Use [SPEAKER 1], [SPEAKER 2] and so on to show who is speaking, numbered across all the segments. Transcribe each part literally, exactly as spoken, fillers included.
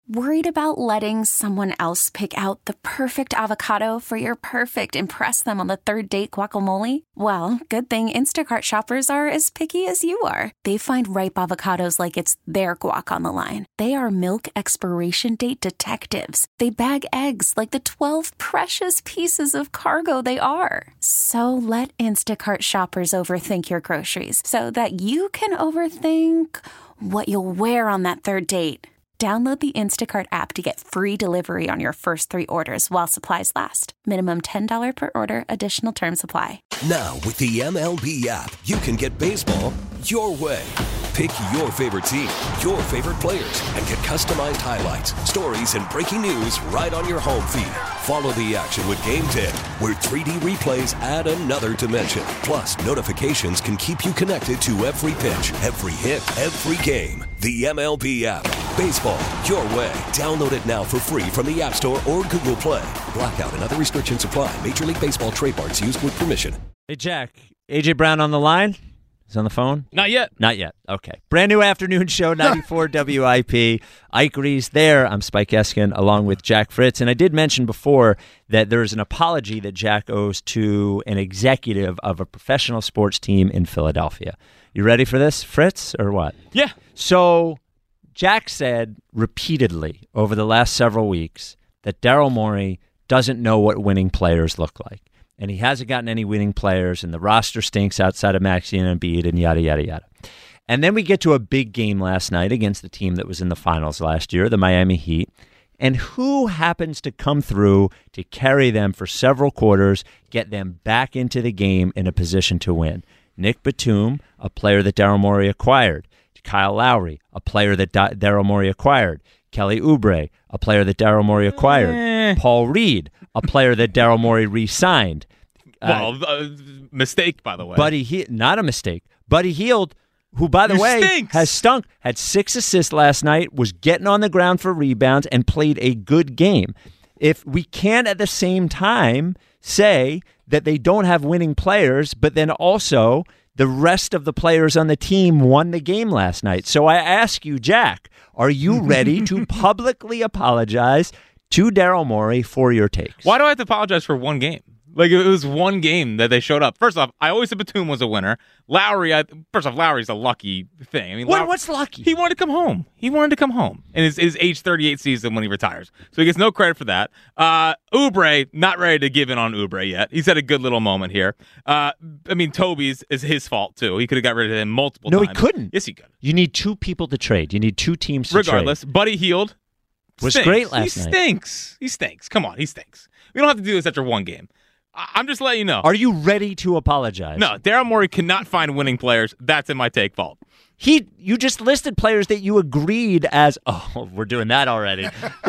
[SPEAKER 1] Worried about letting someone else pick out the perfect avocado for your perfect impress them on the third date guacamole? Well, good thing Instacart shoppers are as picky as you are. They find ripe avocados like it's their guac on the line. They are milk expiration date detectives. They bag eggs like the twelve precious pieces of cargo they are. So let Instacart shoppers overthink your groceries so that you can overthink what you'll wear on that third date. Download the Instacart app to get free delivery on your first three orders while supplies last. Minimum ten dollars per order. Additional terms apply.
[SPEAKER 2] Now, with the M L B app, you can get baseball your way. Pick your favorite team, your favorite players, and get customized highlights, stories, and breaking news right on your home feed. Follow the action with Game ten, where three D replays add another dimension. Plus, notifications can keep you connected to every pitch, every hit, every game. The M L B app. Baseball your way. Download it now for free from the App Store or Google Play. Blackout and other restrictions apply. Major League Baseball trademarks used with permission.
[SPEAKER 3] Hey, Jack. A J Brown on the line? He's on the phone?
[SPEAKER 4] Not yet.
[SPEAKER 3] Not yet. Okay. Brand new afternoon show, ninety-four W I P. Ike Reese there. I'm Spike Eskin along with Jack Fritz. And I did mention before that there's an apology that Jack owes to an executive of a professional sports team in Philadelphia. You ready for this, Fritz, or what?
[SPEAKER 4] Yeah.
[SPEAKER 3] So Jack said repeatedly over the last several weeks that Daryl Morey doesn't know what winning players look like. And he hasn't gotten any winning players, and the roster stinks outside of Maxey and Embiid, and yada, yada, yada. And then we get to a big game last night against the team that was in the finals last year, the Miami Heat. And who happens to come through to carry them for several quarters, get them back into the game in a position to win? Nick Batum, a player that Daryl Morey acquired. Kyle Lowry, a player that da- Daryl Morey acquired. Kelly Oubre, a player that Daryl Morey acquired.
[SPEAKER 4] Eh.
[SPEAKER 3] Paul Reed, a player that Daryl Morey re-signed.
[SPEAKER 4] Well,
[SPEAKER 3] uh,
[SPEAKER 4] uh, mistake, by the way.
[SPEAKER 3] Buddy, he- not a mistake. Buddy Hield, who, by the
[SPEAKER 4] Who
[SPEAKER 3] way,
[SPEAKER 4] stinks.
[SPEAKER 3] has stunk, had six assists last night, was getting on the ground for rebounds, and played a good game. If we can't at the same time say that they don't have winning players, but then also the rest of the players on the team won the game last night. So I ask you, Jack, are you ready to publicly apologize to Daryl Morey for your takes?
[SPEAKER 4] Why do I have to apologize for one game? Like, it was one game that they showed up. First off, I always said Batum was a winner. Lowry, I, first off, Lowry's a lucky thing. I mean,
[SPEAKER 3] what,
[SPEAKER 4] Low-
[SPEAKER 3] what's lucky?
[SPEAKER 4] He wanted to come home. He wanted to come home in his, his age thirty-eight season when he retires. So he gets no credit for that. Uh, Oubre, not ready to give in on Oubre yet. He's had a good little moment here. Uh, I mean, Toby's is his fault, too. He could have got rid of him multiple
[SPEAKER 3] no,
[SPEAKER 4] times.
[SPEAKER 3] he couldn't.
[SPEAKER 4] Yes, he could.
[SPEAKER 3] You need two people to trade. You need two teams to
[SPEAKER 4] Regardless,
[SPEAKER 3] trade.
[SPEAKER 4] Buddy Hield
[SPEAKER 3] Was
[SPEAKER 4] stinks.
[SPEAKER 3] great last
[SPEAKER 4] he
[SPEAKER 3] night.
[SPEAKER 4] He stinks. He stinks. Come on, he stinks. We don't have to do this after one game. I- I'm just letting you know.
[SPEAKER 3] Are you ready to apologize?
[SPEAKER 4] No, Daryl Morey cannot find winning players. That's in my take fault.
[SPEAKER 3] He, you just listed players that you agreed as, oh, we're doing that already.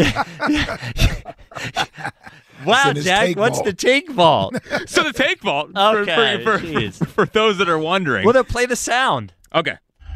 [SPEAKER 3] Wow, Jack, what's
[SPEAKER 5] vault.
[SPEAKER 3] the take vault?
[SPEAKER 4] So the take vault, for,
[SPEAKER 3] Okay,
[SPEAKER 4] for, for,
[SPEAKER 3] jeez.
[SPEAKER 4] for those that are wondering.
[SPEAKER 3] Well, then play the sound.
[SPEAKER 4] Okay.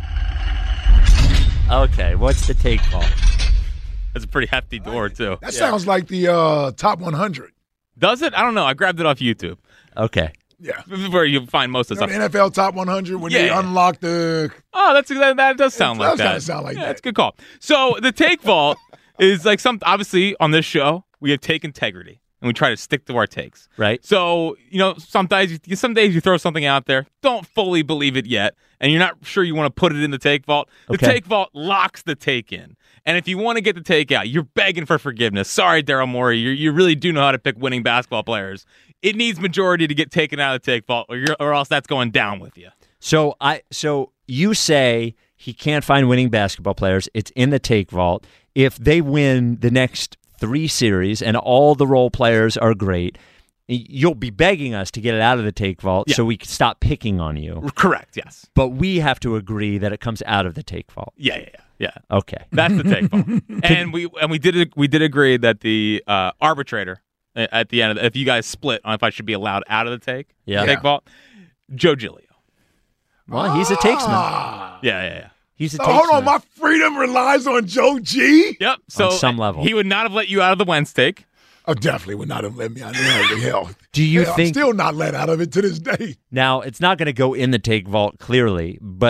[SPEAKER 3] Okay, what's the take vault?
[SPEAKER 4] That's a pretty hefty door, too.
[SPEAKER 5] That sounds like the uh, top one hundred.
[SPEAKER 4] Does it? I don't know. I grabbed it off YouTube.
[SPEAKER 3] Okay.
[SPEAKER 5] Yeah.
[SPEAKER 4] Where you find most of the
[SPEAKER 5] Remember
[SPEAKER 4] stuff.
[SPEAKER 5] N F L top one hundred when
[SPEAKER 4] Yeah,
[SPEAKER 5] they
[SPEAKER 4] yeah.
[SPEAKER 5] unlock the.
[SPEAKER 4] Oh, that's that, that does sound
[SPEAKER 5] It
[SPEAKER 4] like
[SPEAKER 5] does
[SPEAKER 4] that.
[SPEAKER 5] kinda sound like
[SPEAKER 4] yeah,
[SPEAKER 5] that.
[SPEAKER 4] That's a good call. So the take vault is like some. Obviously, on this show, we have take integrity, and we try to stick to our takes.
[SPEAKER 3] Right.
[SPEAKER 4] So you know, sometimes you, some days you throw something out there, don't fully believe it yet, and you're not sure you want to put it in the take vault. The
[SPEAKER 3] Okay.
[SPEAKER 4] take vault locks the take in. And if you want to get the take out, you're begging for forgiveness. Sorry, Daryl Morey, you you really do know how to pick winning basketball players. It needs majority to get taken out of the take vault, or you're, or else that's going down with you.
[SPEAKER 3] So I so you say he can't find winning basketball players. It's in the take vault. If they win the next three series and all the role players are great, you'll be begging us to get it out of the take vault
[SPEAKER 4] Yeah.
[SPEAKER 3] so we can stop picking on you.
[SPEAKER 4] Correct. Yes.
[SPEAKER 3] But we have to agree that it comes out of the take vault.
[SPEAKER 4] Yeah. Yeah. Yeah. Yeah.
[SPEAKER 3] Okay.
[SPEAKER 4] That's the take vault. And we and we did we did agree that the uh, arbitrator at the end of the, if you guys split on if I should be allowed out of the take
[SPEAKER 3] Yeah.
[SPEAKER 4] take vault, Joe Giglio.
[SPEAKER 3] Well, he's a takesman.
[SPEAKER 5] Ah.
[SPEAKER 4] Yeah. Yeah. Yeah.
[SPEAKER 3] He's a
[SPEAKER 5] So
[SPEAKER 3] takesman.
[SPEAKER 5] hold on, my freedom relies on Joe G.
[SPEAKER 4] Yep. So
[SPEAKER 3] On some level.
[SPEAKER 4] he would not have let you out of the Wednesday take.
[SPEAKER 5] Oh, definitely would not have let me out of the hell.
[SPEAKER 3] Do you
[SPEAKER 5] Hell,
[SPEAKER 3] think
[SPEAKER 5] I'm still not let out of it to this day?
[SPEAKER 3] now it's not going to go in the take vault clearly, but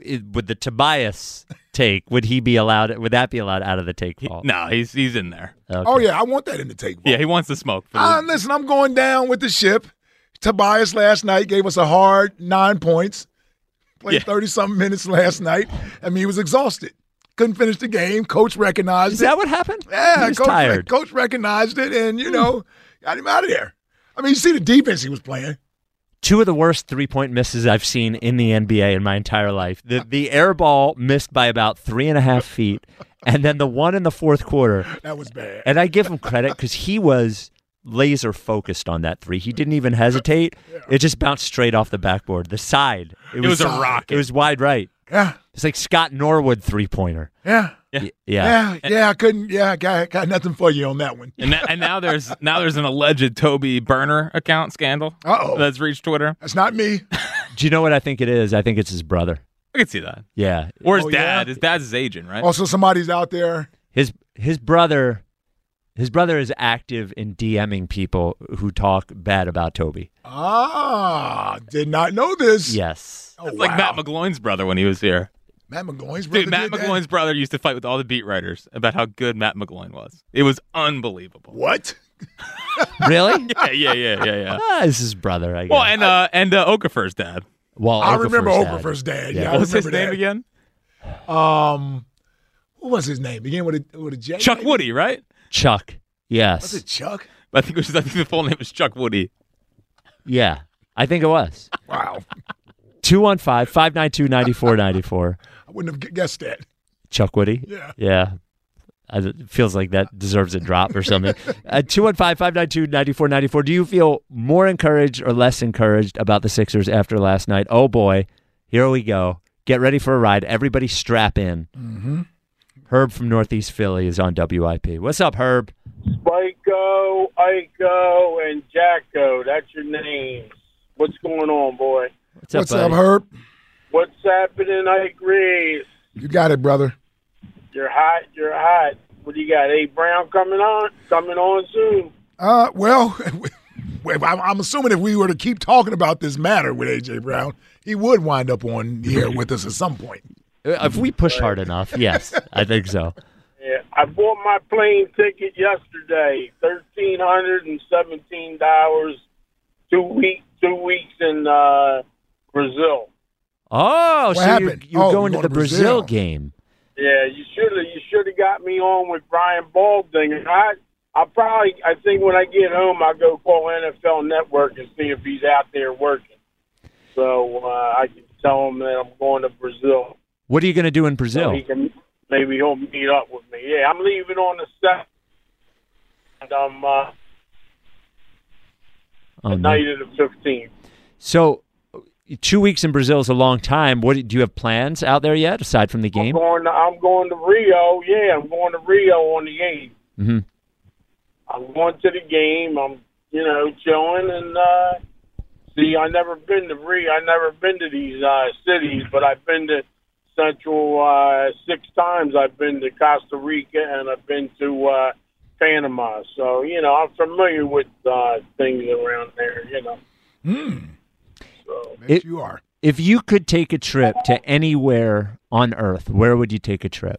[SPEAKER 3] i- would the Tobias take? Would he be allowed? Would that be allowed out of the take vault?
[SPEAKER 4] No, he's he's in there.
[SPEAKER 3] Okay.
[SPEAKER 5] Oh, yeah, I want that in the take.
[SPEAKER 4] Yeah, he wants the smoke. For
[SPEAKER 5] Uh,
[SPEAKER 4] the,
[SPEAKER 5] listen, I'm going down with the ship. Tobias last night gave us a hard nine points. Played
[SPEAKER 4] Yeah.
[SPEAKER 5] thirty-something minutes last night. I mean, he was exhausted. Couldn't finish the game. Coach recognized
[SPEAKER 3] Is
[SPEAKER 5] it.
[SPEAKER 3] that what happened?
[SPEAKER 5] Yeah,
[SPEAKER 3] he was
[SPEAKER 5] coach,
[SPEAKER 3] tired.
[SPEAKER 5] coach recognized it, and, you know, got him out of there. I mean, you see the defense he was playing.
[SPEAKER 3] Two of the worst three-point misses I've seen in the N B A in my entire life. The the air ball missed by about three and a half feet, and then the one in the fourth quarter.
[SPEAKER 5] That was bad.
[SPEAKER 3] And I give him credit because he was laser focused on that three. He didn't even hesitate. It just bounced straight off the backboard. The side.
[SPEAKER 4] it was a rocket.
[SPEAKER 3] It was wide right.
[SPEAKER 5] Yeah,
[SPEAKER 3] It's like Scott Norwood three-pointer.
[SPEAKER 5] yeah,
[SPEAKER 4] Yeah.
[SPEAKER 3] Y- Yeah.
[SPEAKER 5] yeah, yeah. I couldn't. Yeah, I got, got nothing for you on that one.
[SPEAKER 4] and, na- and now there's now there's an alleged Toby Burner account scandal
[SPEAKER 5] Uh-oh.
[SPEAKER 4] that's reached Twitter.
[SPEAKER 5] That's not me.
[SPEAKER 3] Do you know what I think it is? I think it's his brother.
[SPEAKER 4] I can see that.
[SPEAKER 3] Yeah.
[SPEAKER 4] Or his
[SPEAKER 5] Oh, yeah?
[SPEAKER 4] dad. His dad's his agent, right?
[SPEAKER 5] Also, somebody's out there.
[SPEAKER 3] His his brother his brother is active in DMing people who talk bad about Toby.
[SPEAKER 5] Ah, did not know this.
[SPEAKER 3] Yes.
[SPEAKER 5] Oh,
[SPEAKER 4] It's like
[SPEAKER 5] wow.
[SPEAKER 4] Matt McGloin's brother when he was here.
[SPEAKER 5] Matt McGloin's brother
[SPEAKER 4] Dude, Matt
[SPEAKER 5] did that?
[SPEAKER 4] McGloin's brother used to fight with all the beat writers about how good Matt McGloin was. It was unbelievable.
[SPEAKER 5] What?
[SPEAKER 3] Really?
[SPEAKER 4] Yeah, yeah, yeah, yeah, yeah.
[SPEAKER 3] Ah, it's his brother, I guess.
[SPEAKER 4] Well, and uh, and uh, Okafor's dad.
[SPEAKER 3] well,
[SPEAKER 5] I remember
[SPEAKER 3] dad.
[SPEAKER 5] Okafor's dad.
[SPEAKER 3] Yeah.
[SPEAKER 5] Yeah, I
[SPEAKER 4] What was his
[SPEAKER 5] remember
[SPEAKER 4] name
[SPEAKER 5] that.
[SPEAKER 4] again?
[SPEAKER 5] Um, what was his name? Began with a with a J.
[SPEAKER 4] Chuck
[SPEAKER 5] maybe?
[SPEAKER 4] Woody, right?
[SPEAKER 3] Chuck. Yes.
[SPEAKER 5] Was it Chuck?
[SPEAKER 4] I think it was. I think the full name was Chuck Woody.
[SPEAKER 3] Yeah. I think it was.
[SPEAKER 5] Wow,
[SPEAKER 3] two one five, five nine two, nine four nine four.
[SPEAKER 5] I wouldn't have gu- guessed that.
[SPEAKER 3] Chuck Woody?
[SPEAKER 5] Yeah.
[SPEAKER 3] Yeah. I, it feels like that deserves a drop or something. uh, two one five, five nine two, nine four nine four. Do you feel more encouraged or less encouraged about the Sixers after last night? Oh, boy. Here we go. Get ready for a ride. Everybody strap in.
[SPEAKER 5] Mm-hmm.
[SPEAKER 3] Herb from Northeast Philly is on W I P. What's up, Herb?
[SPEAKER 6] Spiko, Iko, and Jacko. That's your names. What's going on, boy?
[SPEAKER 3] What's up,
[SPEAKER 5] What's
[SPEAKER 3] buddy?
[SPEAKER 5] up, Herb?
[SPEAKER 6] What's happening, Ike Reeves?
[SPEAKER 5] You got it, brother.
[SPEAKER 6] You're hot. You're hot. What do you got? A Brown coming on? Coming on soon.
[SPEAKER 5] Uh, well, well, I'm I'm assuming if we were to keep talking about this matter with A J Brown, he would wind up on the air with us at some point.
[SPEAKER 3] Uh, If we push hard enough, yes, I think so.
[SPEAKER 6] Yeah, I bought my plane ticket yesterday. Thirteen hundred and seventeen dollars. Two week, two weeks in uh, Brazil.
[SPEAKER 3] Oh,
[SPEAKER 5] What
[SPEAKER 3] so
[SPEAKER 5] happened?
[SPEAKER 3] you're, you're
[SPEAKER 5] Oh,
[SPEAKER 3] going
[SPEAKER 5] you're
[SPEAKER 3] to the
[SPEAKER 5] going to
[SPEAKER 3] Brazil
[SPEAKER 5] Brazil.
[SPEAKER 3] game.
[SPEAKER 6] Yeah, you should have. You should have got me on with Brian Balding. And I, I probably. I think when I get home, I'll go call N F L Network and see if he's out there working. So uh, I can tell him that I'm going to Brazil.
[SPEAKER 3] What are you going to do in
[SPEAKER 6] So
[SPEAKER 3] Brazil?
[SPEAKER 6] he can maybe he'll meet up with me. Yeah, I'm leaving on the set. And I'm uh,
[SPEAKER 3] Oh,
[SPEAKER 6] the
[SPEAKER 3] no.
[SPEAKER 6] night of the fifteenth.
[SPEAKER 3] So, two weeks in Brazil is a long time. What do you have plans out there yet, aside from the
[SPEAKER 6] I'm
[SPEAKER 3] game?
[SPEAKER 6] going. To, I'm going to Rio. Yeah, I'm going to Rio on the eighth.
[SPEAKER 3] Mm-hmm.
[SPEAKER 6] I'm going to the game. I'm, you know, chilling and uh, see. I never been to Rio. I never been to these uh, cities, but I've been to Central uh, six times. I've been to Costa Rica and I've been to uh, Panama. So you know, I'm familiar with uh, things around there. You know.
[SPEAKER 5] Hmm.
[SPEAKER 6] So
[SPEAKER 5] Bet
[SPEAKER 3] It-
[SPEAKER 5] you are.
[SPEAKER 3] If you could take a trip to anywhere on Earth, where would you take a trip?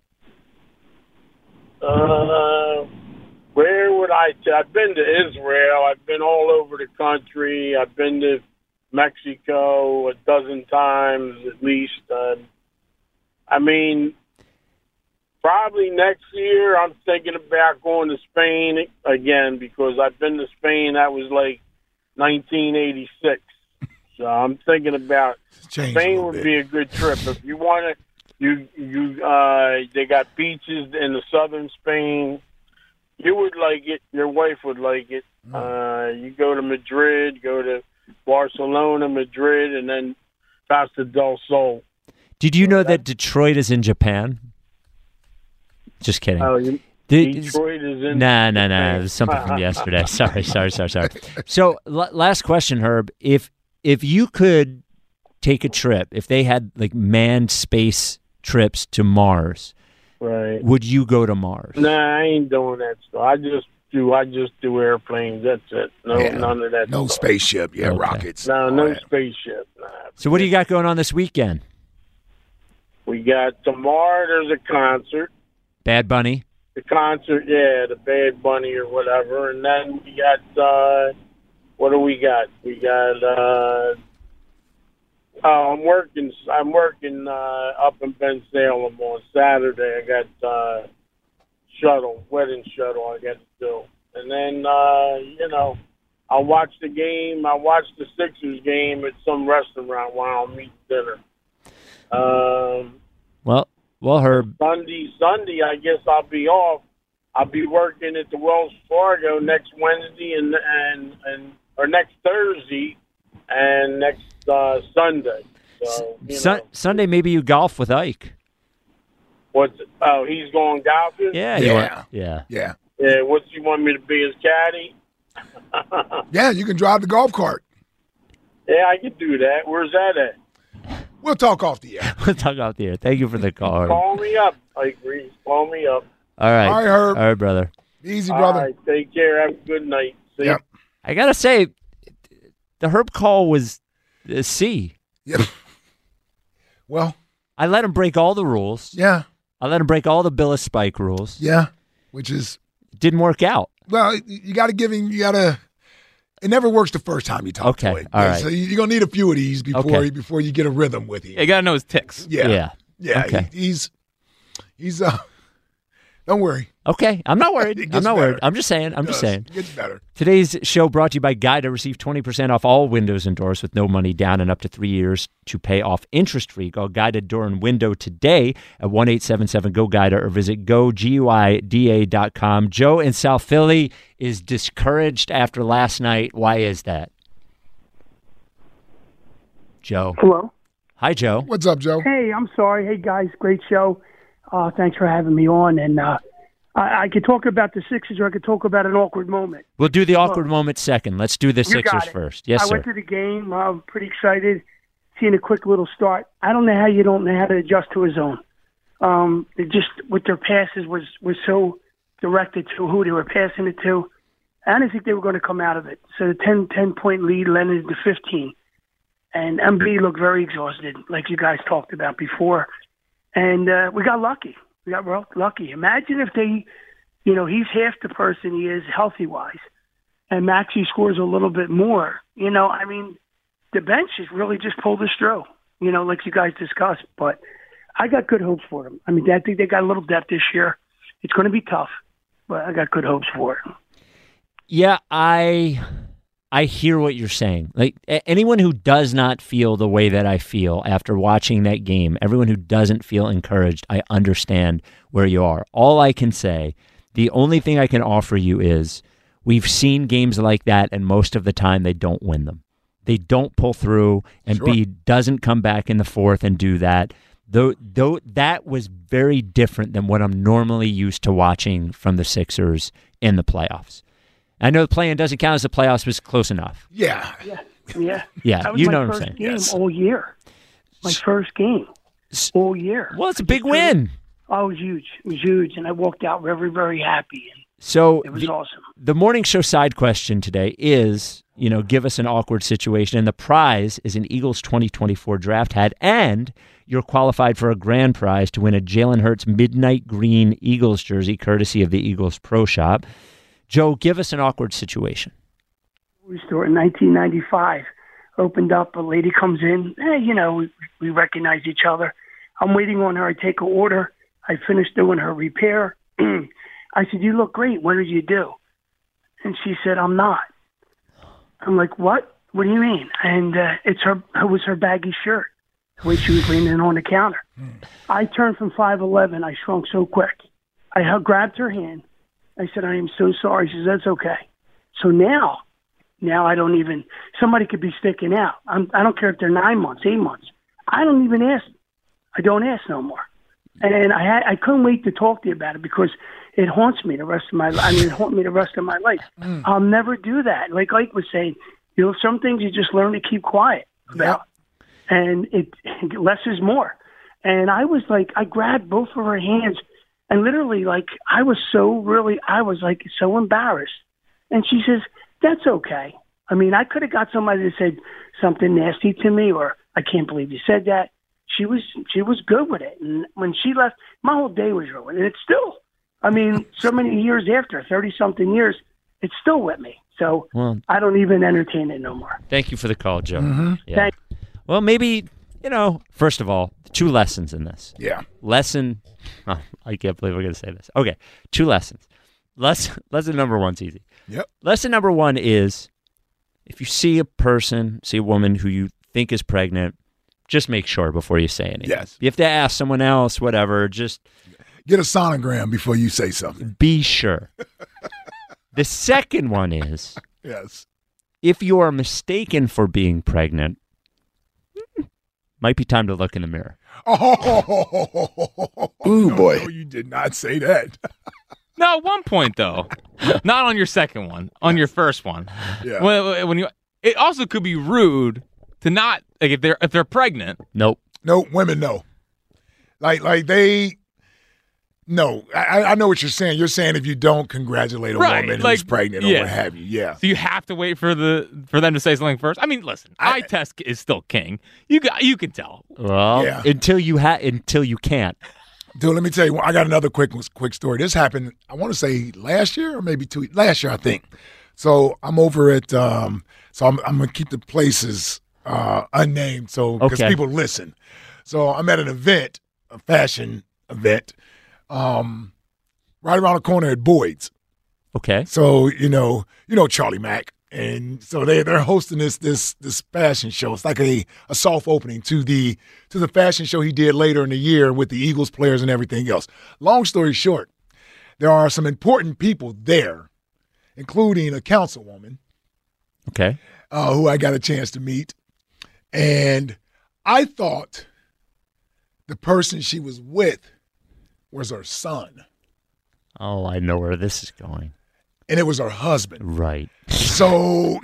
[SPEAKER 6] Uh, where would I? T- I've been to Israel. I've been all over the country. I've been to Mexico a dozen times at least. Uh, I mean, probably next year I'm thinking about going to Spain again because I've been to Spain. That was like nineteen eighty-six. So I'm thinking about
[SPEAKER 5] Changed a
[SPEAKER 6] Spain
[SPEAKER 5] little
[SPEAKER 6] would
[SPEAKER 5] bit.
[SPEAKER 6] be a good trip if you want to. You you uh, they got beaches in the southern Spain. You would like it. Your wife would like it. Uh, you go to Madrid, go to Barcelona, Madrid, and then Costa del Sol.
[SPEAKER 3] Did you know that Detroit is in Japan? Just kidding.
[SPEAKER 6] Oh, you,
[SPEAKER 3] Did-
[SPEAKER 6] Detroit is in.
[SPEAKER 3] Nah, nah, nah. It was something from yesterday. Sorry, sorry, sorry, sorry. So, l- last question, Herb. If if you could take a trip, if they had like manned space trips to Mars,
[SPEAKER 6] Right.
[SPEAKER 3] would you go to Mars?
[SPEAKER 6] Nah, I ain't doing that stuff. I just do. I just do airplanes. That's it. No,
[SPEAKER 5] Yeah.
[SPEAKER 6] none of that.
[SPEAKER 5] No
[SPEAKER 6] stuff.
[SPEAKER 5] spaceship. Yeah,
[SPEAKER 3] Okay.
[SPEAKER 5] rockets.
[SPEAKER 6] No,
[SPEAKER 5] All
[SPEAKER 6] no
[SPEAKER 5] that.
[SPEAKER 6] spaceship. Nah.
[SPEAKER 3] So, what do you got going on this weekend?
[SPEAKER 6] We got tomorrow. There's a concert.
[SPEAKER 3] Bad Bunny.
[SPEAKER 6] The concert, yeah, the Bad Bunny or whatever, and then we got uh, what do we got? We got. Uh, oh, I'm working. I'm working uh, up in Ben Salem on Saturday. I got uh, shuttle, wedding shuttle. I got to do, and then uh, you know, I'll watch the game. I watch the Sixers game at some restaurant while I'm eating dinner. Um,
[SPEAKER 3] well, well, Herb.
[SPEAKER 6] Sunday, Sunday, I guess I'll be off. I'll be working at the Wells Fargo next Wednesday and and and or next Thursday and next uh, Sunday. So you
[SPEAKER 3] Sun-
[SPEAKER 6] know.
[SPEAKER 3] Sunday, maybe you golf with Ike.
[SPEAKER 6] What's oh, he's going golfing?
[SPEAKER 3] Yeah,
[SPEAKER 5] Yeah.
[SPEAKER 3] you want- yeah.
[SPEAKER 5] Yeah.
[SPEAKER 6] Yeah. What's he want me to be his caddy?
[SPEAKER 5] Yeah, you can drive the golf cart.
[SPEAKER 6] Yeah, I can do that. Where's that at?
[SPEAKER 5] We'll talk off the air.
[SPEAKER 3] We'll talk out there. Thank you for the call. Herb.
[SPEAKER 6] Call me up. I agree. Call me up.
[SPEAKER 3] All right,
[SPEAKER 5] All right, Herb.
[SPEAKER 3] All right, brother.
[SPEAKER 5] Easy, brother.
[SPEAKER 6] All right. Take care. Have a good night. See
[SPEAKER 5] Yep.
[SPEAKER 3] I gotta say, the Herb call was a C.
[SPEAKER 5] Yep. Well,
[SPEAKER 3] I let him break all the rules.
[SPEAKER 5] yeah,
[SPEAKER 3] I let him break all the Bill of Spike rules.
[SPEAKER 5] yeah. Which is,
[SPEAKER 3] It didn't work out.
[SPEAKER 5] well, you got to give him, you got to, it never works the first time you talk
[SPEAKER 3] Okay,
[SPEAKER 5] to him.
[SPEAKER 3] all
[SPEAKER 5] Yeah,
[SPEAKER 3] right.
[SPEAKER 5] So you- you're going to need a few of these before
[SPEAKER 3] Okay.
[SPEAKER 5] before you get a rhythm with him.
[SPEAKER 4] You got to know his ticks.
[SPEAKER 5] Yeah.
[SPEAKER 3] Yeah.
[SPEAKER 5] Yeah.
[SPEAKER 3] Okay.
[SPEAKER 5] he- he's, he's, uh, don't worry.
[SPEAKER 3] Okay, I'm not worried.
[SPEAKER 5] It
[SPEAKER 3] I'm
[SPEAKER 5] gets
[SPEAKER 3] not
[SPEAKER 5] better.
[SPEAKER 3] worried. I'm just saying. I'm
[SPEAKER 5] It
[SPEAKER 3] just
[SPEAKER 5] does.
[SPEAKER 3] saying.
[SPEAKER 5] It gets better.
[SPEAKER 3] Today's show brought to you by Guida. Receive twenty percent off all windows and doors with no money down and up to three years to pay off interest-free. Call Guida Door and Window today at one eight seven seven G O Guida or visit go guida dot com. Joe in South Philly is discouraged after last night. Why is that? Joe.
[SPEAKER 7] Hello.
[SPEAKER 3] Hi, Joe.
[SPEAKER 5] What's up, Joe?
[SPEAKER 7] Hey, I'm sorry. Hey, guys, great show. Uh, thanks for having me on. And uh, I, I could talk about the Sixers, or I could talk about an awkward moment.
[SPEAKER 3] We'll do the awkward moment second. Let's do the
[SPEAKER 7] You
[SPEAKER 3] Sixers
[SPEAKER 7] got it.
[SPEAKER 3] first. Yes,
[SPEAKER 7] I
[SPEAKER 3] sir.
[SPEAKER 7] went to the game. I'm pretty excited. Seeing a quick little start. I don't know how you don't know how to adjust to a zone. Um, it just with their passes was was so directed to who they were passing it to. I didn't think they were going to come out of it. So the ten, ten point lead led into fifteen. And M B looked very exhausted, like you guys talked about before. And uh, we got lucky. We got real lucky. Imagine if they, you know, he's half the person he is healthy-wise, and Maxey scores a little bit more. You know, I mean, the bench has really just pulled us through, you know, like you guys discussed. But I got good hopes for them. I mean, I think they got a little depth this year. It's going to be tough, but I got good hopes for it.
[SPEAKER 3] Yeah, I I hear what you're saying. Like a- anyone who does not feel the way that I feel after watching that game, everyone who doesn't feel encouraged, I understand where you are. All I can say, the only thing I can offer you is we've seen games like that, and most of the time they don't win them. They don't pull through, and
[SPEAKER 5] Sure.
[SPEAKER 3] B doesn't come back in the fourth and do that. Though, though that was very different than what I'm normally used to watching from the Sixers in the playoffs. I know the play-in doesn't count as the playoffs, but it's close enough.
[SPEAKER 5] Yeah.
[SPEAKER 7] Yeah, yeah.
[SPEAKER 3] Yeah,
[SPEAKER 7] That was
[SPEAKER 3] you
[SPEAKER 7] my
[SPEAKER 3] know what I'm
[SPEAKER 7] first
[SPEAKER 3] saying.
[SPEAKER 7] game
[SPEAKER 5] Yes.
[SPEAKER 7] all year. My first game all year.
[SPEAKER 3] Well, it's a big win.
[SPEAKER 7] Oh, it was huge. It was huge, and I walked out very, very happy, and
[SPEAKER 3] So
[SPEAKER 7] it was
[SPEAKER 3] the,
[SPEAKER 7] awesome.
[SPEAKER 3] the morning show side question today is, you know, give us an awkward situation, and the prize is an Eagles twenty twenty-four draft hat, and you're qualified for a grand prize to win a Jalen Hurts midnight green Eagles jersey, courtesy of the Eagles Pro Shop. Joe, give us an awkward situation.
[SPEAKER 7] We store in nineteen ninety-five. Opened up, a lady comes in. Eh, you know, we, we recognize each other. I'm waiting on her. I take her order. I finished doing her repair. I said, "You look great. What did you do?" And she said, "I'm not." I'm like, "What? What do you mean?" And uh, it's her. It was her baggy shirt, the way she was leaning on the counter. I turned from five eleven. I shrunk so quick. I hug- grabbed her hand. I said, "I am so sorry." She says, "That's okay." So now, now I don't even. Somebody could be sticking out. I'm, I don't care if they're nine months, eight months. I don't even ask. I don't ask no more. And I had, I couldn't wait to talk to you about it because it haunts me the rest of my. I mean, it haunts me the rest of my life.
[SPEAKER 5] Mm.
[SPEAKER 7] I'll never do that. Like Ike was saying, you know, some things you just learn to keep quiet about, and it less is more. And I was like, I grabbed both of her hands, and literally, like, I was so really, I was like so embarrassed. And she says, "That's okay." I mean, I could have got somebody that said something nasty to me, or "I can't believe you said that." she was she was good with it. And when she left, my whole day was ruined. And it's still, I mean, so many years after, thirty-something years, it's still with me. So
[SPEAKER 3] Well,
[SPEAKER 7] I don't even entertain it no more.
[SPEAKER 3] thank you for the call, Joe.
[SPEAKER 5] Mm-hmm.
[SPEAKER 3] Yeah.
[SPEAKER 7] Thank-
[SPEAKER 3] Well, maybe, you know, first of all, two lessons in this.
[SPEAKER 5] Yeah.
[SPEAKER 3] Lesson, oh, I can't believe we're going to say this. Okay, two lessons. Lesson, lesson number one's easy.
[SPEAKER 5] Yep.
[SPEAKER 3] Lesson number one is if you see a person, see a woman who you think is pregnant, just make sure before you say anything.
[SPEAKER 5] Yes.
[SPEAKER 3] You have to ask someone else, whatever, just
[SPEAKER 5] Get a sonogram before you say something.
[SPEAKER 3] be sure. The second one is
[SPEAKER 5] Yes.
[SPEAKER 3] if you are mistaken for being pregnant, might be time to look in the mirror.
[SPEAKER 5] Oh,
[SPEAKER 8] Ooh,
[SPEAKER 5] no,
[SPEAKER 8] boy.
[SPEAKER 5] No, you did not say that.
[SPEAKER 4] No, at one point though, not on your second one, on your first one.
[SPEAKER 5] Yeah.
[SPEAKER 4] When, when you, it also could be rude to not like if they're if they're pregnant.
[SPEAKER 3] Nope.
[SPEAKER 5] No, women no. Like like they no. I, I know what you're saying. You're saying if you don't congratulate a
[SPEAKER 4] Right,
[SPEAKER 5] woman
[SPEAKER 4] like,
[SPEAKER 5] who's pregnant or
[SPEAKER 4] yeah.
[SPEAKER 5] what have you. Yeah.
[SPEAKER 4] So you have to wait for the for them to say something first. I mean, listen,
[SPEAKER 5] I-
[SPEAKER 4] eye test is still king. You got you can tell.
[SPEAKER 3] Well,
[SPEAKER 5] Yeah.
[SPEAKER 3] until you ha- until you can't.
[SPEAKER 5] Dude, let me tell you, I got another quick quick story. This happened, I want to say last year or maybe two last year, I think. So I'm over at, um, so I'm, I'm gonna keep the places uh, unnamed, so because
[SPEAKER 3] Okay.
[SPEAKER 5] people listen. So I'm at an event, a fashion event, um, right around the corner at Boyd's.
[SPEAKER 3] Okay.
[SPEAKER 5] So you know, you know Charlie Mack, and so they they're hosting this this this fashion show. It's like a, a soft opening to the to the fashion show he did later in the year with the Eagles players and everything else. Long story short, there are some important people there, including a councilwoman
[SPEAKER 3] Okay.
[SPEAKER 5] uh, who I got a chance to meet, and I thought the person she was with was her son,
[SPEAKER 3] Oh, I know where this is going.
[SPEAKER 5] and it was her husband.
[SPEAKER 3] Right.
[SPEAKER 5] So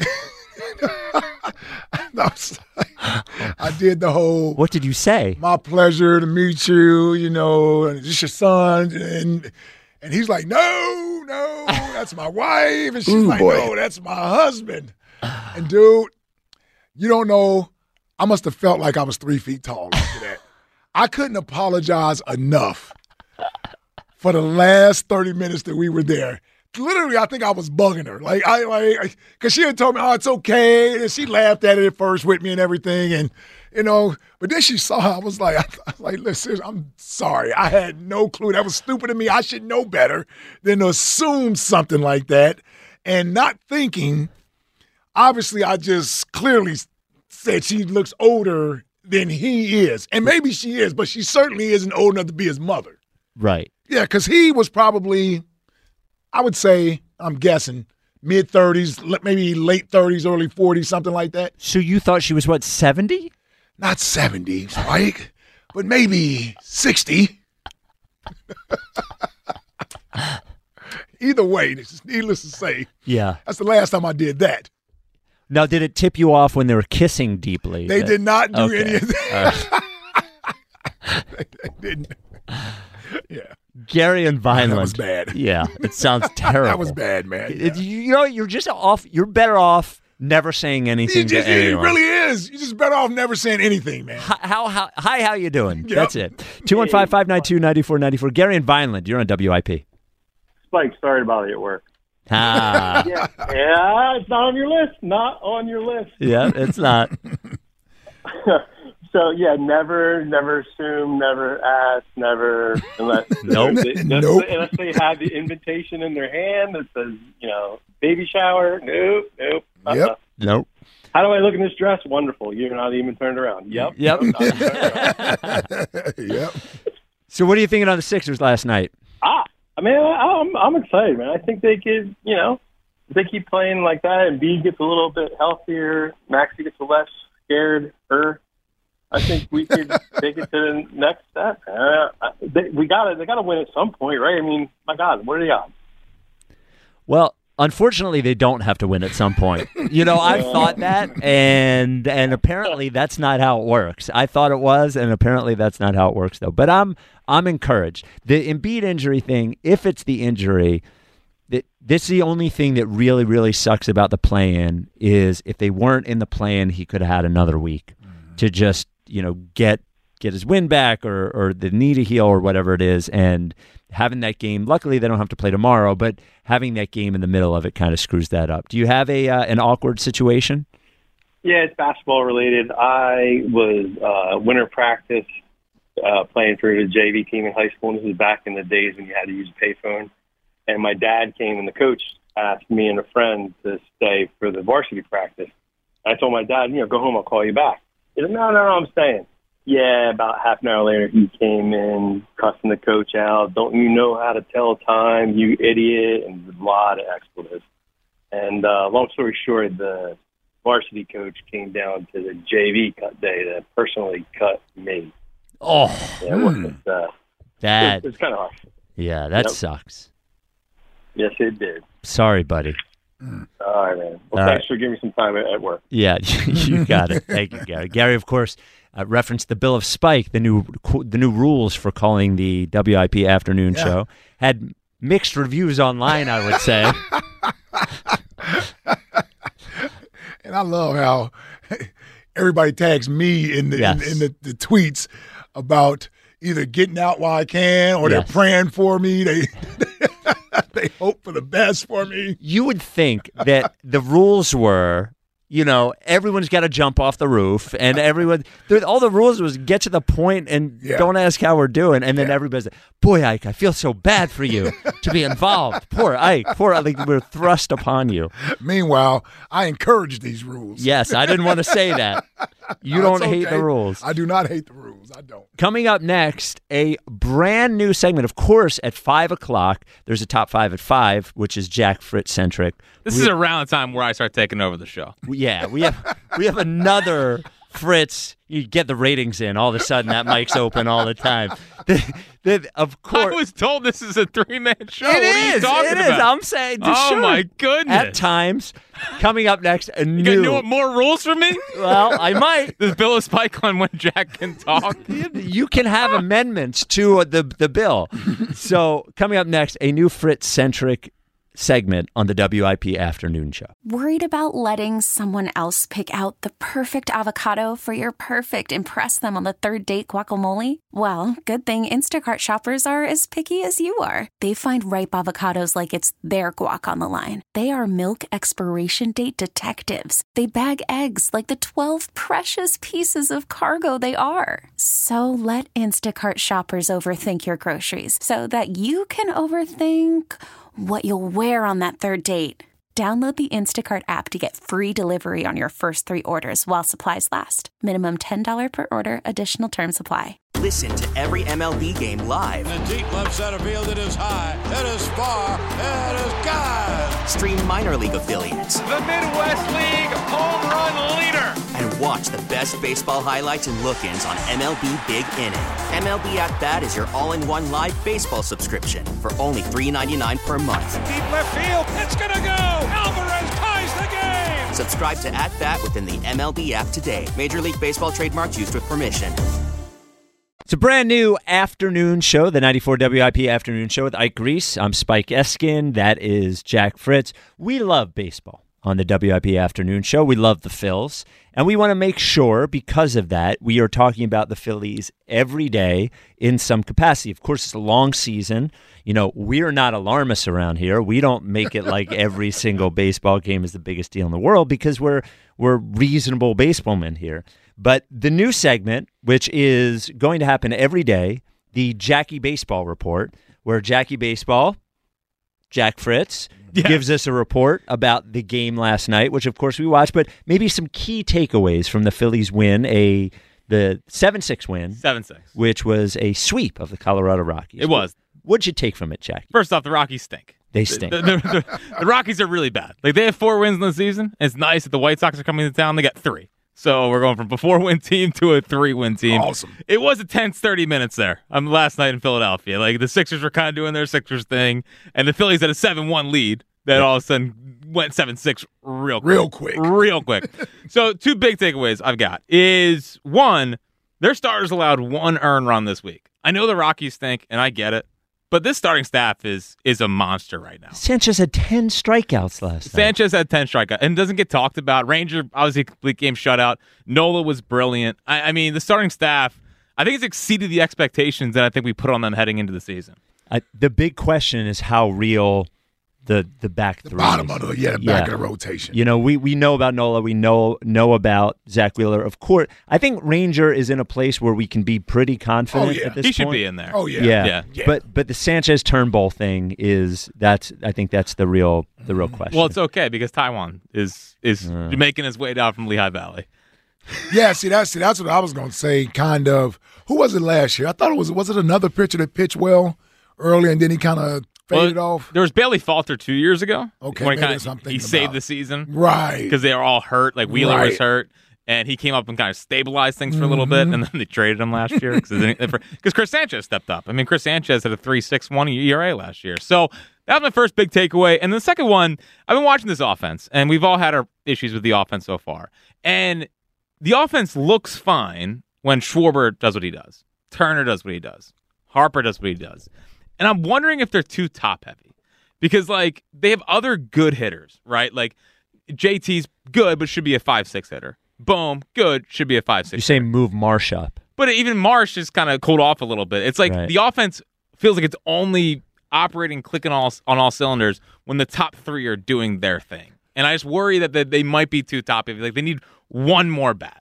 [SPEAKER 5] I was like- I did the whole
[SPEAKER 3] What did you say?
[SPEAKER 5] my pleasure to meet you, you know, and is this your son? And and he's like, no, no, that's my wife. And she's
[SPEAKER 8] Ooh,
[SPEAKER 5] like,
[SPEAKER 8] boy.
[SPEAKER 5] no, that's my husband. And dude, you don't know, I must have felt like I was three feet tall after that. I couldn't apologize enough for the last thirty minutes that we were there. Literally, I think I was bugging her. Like, I, like, because she had told me, oh, it's okay. And she laughed at it at first with me and everything. And, you know, but then she saw her. I was like, I was like, listen, I'm sorry. I had no clue. That was stupid of me. I should know better than to assume something like that. And not thinking, obviously, I just clearly said she looks older than he is. And maybe she is, but she certainly isn't old enough to be his mother.
[SPEAKER 3] Right.
[SPEAKER 5] Yeah, because he was probably, I would say, I'm guessing, mid-thirties, maybe late thirties, early forties, something like that.
[SPEAKER 3] So you thought she was what, seventy?
[SPEAKER 5] Not seventy, right? But maybe sixty. Either way, this is needless to say,
[SPEAKER 3] Yeah.
[SPEAKER 5] that's the last time I did that.
[SPEAKER 3] Now, did it tip you off when they were kissing deeply?
[SPEAKER 5] They
[SPEAKER 3] That-
[SPEAKER 5] did not do
[SPEAKER 3] Okay.
[SPEAKER 5] any of that.
[SPEAKER 3] All right.
[SPEAKER 5] they, they didn't. Yeah,
[SPEAKER 3] Gary and Vineland.
[SPEAKER 5] that was bad.
[SPEAKER 3] Yeah, it sounds terrible.
[SPEAKER 5] That was bad, man.
[SPEAKER 3] It- you know, you're just off. You're better off never saying anything
[SPEAKER 5] It,
[SPEAKER 3] to
[SPEAKER 5] just, it
[SPEAKER 3] anyone.
[SPEAKER 5] really is. You're just better off never saying anything, man.
[SPEAKER 3] Hi, how, how, hi, how you doing?
[SPEAKER 5] Yep.
[SPEAKER 3] That's it. two one five, five nine two, nine four nine four. Gary and Vineland, you're on W I P.
[SPEAKER 9] Spike, sorry about it at work.
[SPEAKER 3] Ah,
[SPEAKER 9] Yeah, yeah, it's not on your list. Not on your list.
[SPEAKER 3] yeah, it's not.
[SPEAKER 9] So yeah, never, never assume, never ask, never unless
[SPEAKER 3] Nope.
[SPEAKER 9] they, just-
[SPEAKER 5] Nope.
[SPEAKER 9] unless they have the invitation in their hand that says, you know, baby shower. Nope, nope. Uh-uh.
[SPEAKER 5] Yep.
[SPEAKER 3] Nope.
[SPEAKER 9] How do I look in this dress? Wonderful. You're not even turned around. Yep.
[SPEAKER 3] Yep.
[SPEAKER 9] Nope, not even turned around.
[SPEAKER 5] Yep.
[SPEAKER 3] So, what are you thinking on the Sixers last night?
[SPEAKER 9] Ah, I mean, I- I'm I'm excited, man. I think they could, you know, if they keep playing like that, and B gets a little bit healthier, Maxey gets less scared. Her, I think we could take it to the next step. Uh, they, we got to they got to win at some point, right? I mean, my God, what are the odds?
[SPEAKER 3] Well, unfortunately, they don't have to win at some point. You know, I've thought that, and and apparently that's not how it works. I thought it was, and apparently that's not how it works, though. But I'm I'm encouraged. The Embiid injury thing, if it's the injury, that this is the only thing that really, really sucks about the play-in is if they weren't in the play-in, he could have had another week to just, you know, get get his win back or or the knee to heal or whatever it is, and having that game. Luckily, they don't have to play tomorrow, but having that game in the middle of it kind of screws that up. Do you have a uh, an awkward situation?
[SPEAKER 9] Yeah, it's basketball related. I was uh, winter practice uh, playing for the J V team in high school. And this was back in the days when you had to use a payphone. And my dad came, and the coach asked me and a friend to stay for the varsity practice. I told my dad, you know, go home, I'll call you back. He said, no, no, no, I'm staying. Yeah, about half an hour later, he came in, cussing the coach out. Don't you know how to tell time, you idiot? And a lot of expletives. And uh, long story short, the varsity coach came down to the J V cut day to personally cut me.
[SPEAKER 3] Oh,
[SPEAKER 9] yeah, it wasn't, uh,
[SPEAKER 3] that
[SPEAKER 9] it's, it's kind of harsh.
[SPEAKER 3] Yeah, that
[SPEAKER 9] Yep.
[SPEAKER 3] sucks.
[SPEAKER 9] Yes, it did.
[SPEAKER 3] Sorry, buddy.
[SPEAKER 9] All right, man. Well,
[SPEAKER 3] All
[SPEAKER 9] thanks
[SPEAKER 3] right.
[SPEAKER 9] for giving me some time at, at work.
[SPEAKER 3] Yeah, you got it. Thank you, Gary. Gary, of course, uh, referenced the Bill of Spike, the new the new rules for calling the W I P afternoon
[SPEAKER 5] Yeah.
[SPEAKER 3] show. Had mixed reviews online, I would say.
[SPEAKER 5] And I love how everybody tags me in the
[SPEAKER 3] Yes.
[SPEAKER 5] in, in the, the tweets about either getting out while I can or
[SPEAKER 3] Yes.
[SPEAKER 5] they're praying for me. They they hope for the best for me.
[SPEAKER 3] You would think that the rules were, you know, everyone's got to jump off the roof, and everyone, there- all the rules was get to the point and
[SPEAKER 5] Yeah.
[SPEAKER 3] don't ask how we're doing, and then everybody's like, boy, Ike, I feel so bad for you to be involved. Poor Ike, poor Ike, like we're thrust upon you.
[SPEAKER 5] Meanwhile, I encourage these rules.
[SPEAKER 3] Yes, I didn't want to say that. You
[SPEAKER 5] No, it's
[SPEAKER 3] don't hate
[SPEAKER 5] okay.
[SPEAKER 3] the rules.
[SPEAKER 5] I do not hate the rules. I don't.
[SPEAKER 3] Coming up next, a brand new segment. Of course, at five o'clock, there's a top five at five, which is Jack Fritz centric.
[SPEAKER 4] This is around the time where I start taking over the show.
[SPEAKER 3] Yeah, we have we have another Fritz. You get the ratings in. All of a sudden, that mic's open all the time. The, the, of
[SPEAKER 4] I
[SPEAKER 3] course,
[SPEAKER 4] was told this is a three-man show.
[SPEAKER 3] it
[SPEAKER 4] what are you
[SPEAKER 3] is.
[SPEAKER 4] talking
[SPEAKER 3] It is.
[SPEAKER 4] about?
[SPEAKER 3] I'm saying.
[SPEAKER 4] Oh,
[SPEAKER 3] sure.
[SPEAKER 4] my goodness.
[SPEAKER 3] At times, coming up next, a
[SPEAKER 4] You got
[SPEAKER 3] new.
[SPEAKER 4] new more rules for me?
[SPEAKER 3] Well, I might.
[SPEAKER 4] Does Bill of Spike on when Jack can talk?
[SPEAKER 3] You can have amendments to the the bill. So coming up next, a new Fritz centric segment on the W I P afternoon show.
[SPEAKER 1] Worried about letting someone else pick out the perfect avocado for your perfect impress them on the third date guacamole? Well, good thing Instacart shoppers are as picky as you are. They find ripe avocados like it's their guac on the line. They are milk expiration date detectives. They bag eggs like the twelve precious pieces of cargo they are. So let Instacart shoppers overthink your groceries so that you can overthink what you'll wear on that third date. Download the Instacart app to get free delivery on your first three orders while supplies last. Minimum ten dollars per order. Additional terms apply.
[SPEAKER 8] Listen to every M L B game live.
[SPEAKER 10] In the deep left center field, it is high, it is far, it is gone.
[SPEAKER 8] Stream minor league affiliates.
[SPEAKER 10] The Midwest League home run leader.
[SPEAKER 8] And watch the best baseball highlights and look-ins on M L B Big Inning. M L B At Bat is your all-in-one live baseball subscription for only three ninety-nine per month.
[SPEAKER 10] Deep left field, it's gonna go. Alvarez ties the game.
[SPEAKER 8] Subscribe to At Bat within the M L B app today. Major League Baseball trademarks used with permission.
[SPEAKER 3] It's a brand new afternoon show, the ninety-four W I P afternoon show with Ike Reese. I'm Spike Eskin. That is Jack Fritz. We love baseball on the W I P afternoon show. We love the Phils. And we want to make sure, because of that, we are talking about the Phillies every day in some capacity. Of course, it's a long season. You know, we're not alarmists around here. We don't make it like every single baseball game is the biggest deal in the world because we're we're reasonable baseballmen here. But the new segment, which is going to happen every day, the Jackie Baseball Report, where Jackie Baseball, Jack Fritz,
[SPEAKER 4] Yeah.
[SPEAKER 3] gives us a report about the game last night, which of course we watched, but maybe some key takeaways from the Phillies win, a the seven six win,
[SPEAKER 4] seven six,
[SPEAKER 3] which was a sweep of the Colorado Rockies.
[SPEAKER 4] It was.
[SPEAKER 3] What'd you take from it, Jackie?
[SPEAKER 4] First off, the Rockies stink.
[SPEAKER 3] They stink.
[SPEAKER 4] The, the, the, the Rockies are really bad. Like, they have four wins in the season. It's nice that the White Sox are coming to town. They got three. So we're going from a four-win team to a three-win team.
[SPEAKER 5] Awesome.
[SPEAKER 4] It was a tense thirty minutes there um, last night in Philadelphia. Like, the Sixers were kind of doing their Sixers thing, and the Phillies had a seven one lead that all of a sudden went seven six real quick.
[SPEAKER 5] Real quick.
[SPEAKER 4] Real quick. So two big takeaways I've got is, one, their starters allowed one earned run this week. I know the Rockies stink, and I get it. But this starting staff is is a monster right now.
[SPEAKER 3] Sanchez had ten strikeouts last night.
[SPEAKER 4] Sanchez had ten strikeouts and doesn't get talked about. Ranger, obviously, complete game shutout. Nola was brilliant. I, I mean, the starting staff, I think it's exceeded the expectations that I think we put on them heading into the season.
[SPEAKER 3] I, the big question is how real the the back
[SPEAKER 5] The
[SPEAKER 3] three
[SPEAKER 5] bottom
[SPEAKER 3] is.
[SPEAKER 5] of the, yeah, the back of the rotation.
[SPEAKER 3] You know, we, we know about Nola. We know know about Zach Wheeler. Of course, I think Ranger is in a place where we can be pretty confident
[SPEAKER 5] Oh, yeah.
[SPEAKER 3] at this
[SPEAKER 4] He should
[SPEAKER 3] point.
[SPEAKER 4] be in there.
[SPEAKER 5] Oh, yeah.
[SPEAKER 3] Yeah.
[SPEAKER 4] Yeah.
[SPEAKER 5] Yeah.
[SPEAKER 3] But but the Sanchez Turnbull thing is that's I think that's the real the real question.
[SPEAKER 4] Well, it's okay because Taiwan is is making his way down from Lehigh Valley.
[SPEAKER 5] Yeah, see, that's see, that's what I was going to say, kind of. Who was it last year? I thought it was, was it another pitcher that pitched well early and then he kind of faded
[SPEAKER 4] Well,
[SPEAKER 5] off?
[SPEAKER 4] There was Bailey Falter two years ago.
[SPEAKER 5] Okay,
[SPEAKER 4] when he,
[SPEAKER 5] maybe
[SPEAKER 4] kinda,
[SPEAKER 5] that's what I'm
[SPEAKER 4] he
[SPEAKER 5] thinking
[SPEAKER 4] saved
[SPEAKER 5] about.
[SPEAKER 4] the season.
[SPEAKER 5] Right.
[SPEAKER 4] Because they were all hurt. Like Wheeler was
[SPEAKER 5] Right.
[SPEAKER 4] hurt, and he came up and kind of stabilized things for a little bit, and then they traded him last year because Chris Sanchez stepped up. I mean, Chris Sanchez had a three point six one E R A last year. So that was my first big takeaway. And the second one, I've been watching this offense, and we've all had our issues with the offense so far. And the offense looks fine when Schwarber does what he does. Turner does what he does. Harper does what he does. And I'm wondering if they're too top-heavy. Because, like, they have other good hitters, right? Like, J T's good, but should be a five six hitter. Boom, good, should be a five six.
[SPEAKER 3] You're saying move Marsh up.
[SPEAKER 4] But even Marsh is kind of cooled off a little bit. It's like
[SPEAKER 3] Right.
[SPEAKER 4] the offense feels like it's only operating, clicking all, on all cylinders when the top three are doing their thing. And I just worry that they, they might be too top-heavy. Like, they need one more bat.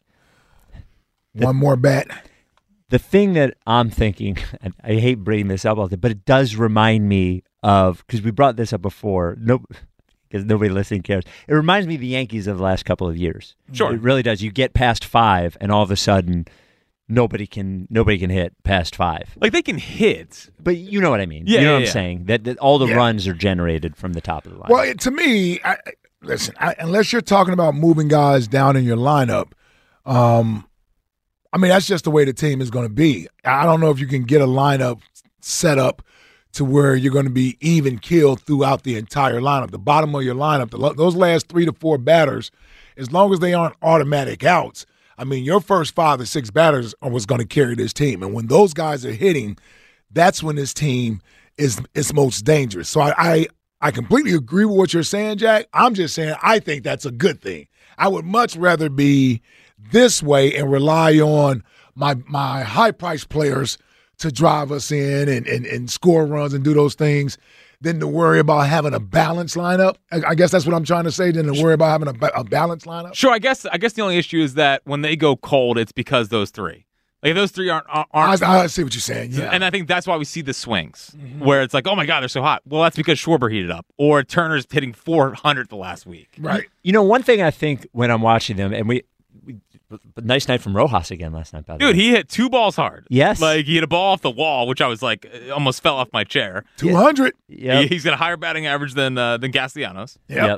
[SPEAKER 5] One more bat.
[SPEAKER 3] The thing that I'm thinking, and I hate bringing this up all the time, but it does remind me of, because we brought this up before, no, because nobody listening cares. It reminds me of the Yankees of the last couple of years.
[SPEAKER 4] Sure.
[SPEAKER 3] It really does. You get past five, and all of a sudden, nobody can nobody can hit past five.
[SPEAKER 4] Like, they can hit.
[SPEAKER 3] But you know what I mean.
[SPEAKER 4] Yeah,
[SPEAKER 3] you know
[SPEAKER 4] yeah,
[SPEAKER 3] what I'm
[SPEAKER 4] yeah.
[SPEAKER 3] saying? That, that all the
[SPEAKER 5] Yeah.
[SPEAKER 3] runs are generated from the top of the line.
[SPEAKER 5] Well, it, to me, I, I- listen, I, unless you're talking about moving guys down in your lineup, um, I mean, that's just the way the team is going to be. I don't know if you can get a lineup set up to where you're going to be even killed throughout the entire lineup. The bottom of your lineup, the, those last three to four batters, as long as they aren't automatic outs, I mean, your first five or six batters are what's going to carry this team. And when those guys are hitting, that's when this team is is most dangerous. So I, I I completely agree with what you're saying, Jack. I'm just saying I think that's a good thing. I would much rather be this way and rely on my my high-priced players to drive us in and, and, and score runs and do those things than to worry about having a balanced lineup. I, I guess that's what I'm trying to say, than to worry about having a, ba- a balanced lineup.
[SPEAKER 4] Sure, I guess I guess the only issue is that when they go cold, it's because those three. Like, if those three aren't aren't.
[SPEAKER 5] I, I see what you're saying, yeah.
[SPEAKER 4] And I think that's why we see the swings where it's like, oh my God, they're so hot. Well, that's because Schwarber heated up, or Turner's hitting four hundred the last week.
[SPEAKER 5] Right.
[SPEAKER 3] You know, one thing I think when I'm watching them, and we, we nice night from Rojas again last night, by the
[SPEAKER 4] Dude,
[SPEAKER 3] way.
[SPEAKER 4] he hit two balls hard.
[SPEAKER 3] Yes.
[SPEAKER 4] Like, he hit a ball off the wall, which I was like, it almost fell off my chair.
[SPEAKER 5] two hundred.
[SPEAKER 3] Yep.
[SPEAKER 4] He- He's got a higher batting average than uh, than Castellanos.
[SPEAKER 5] Yep.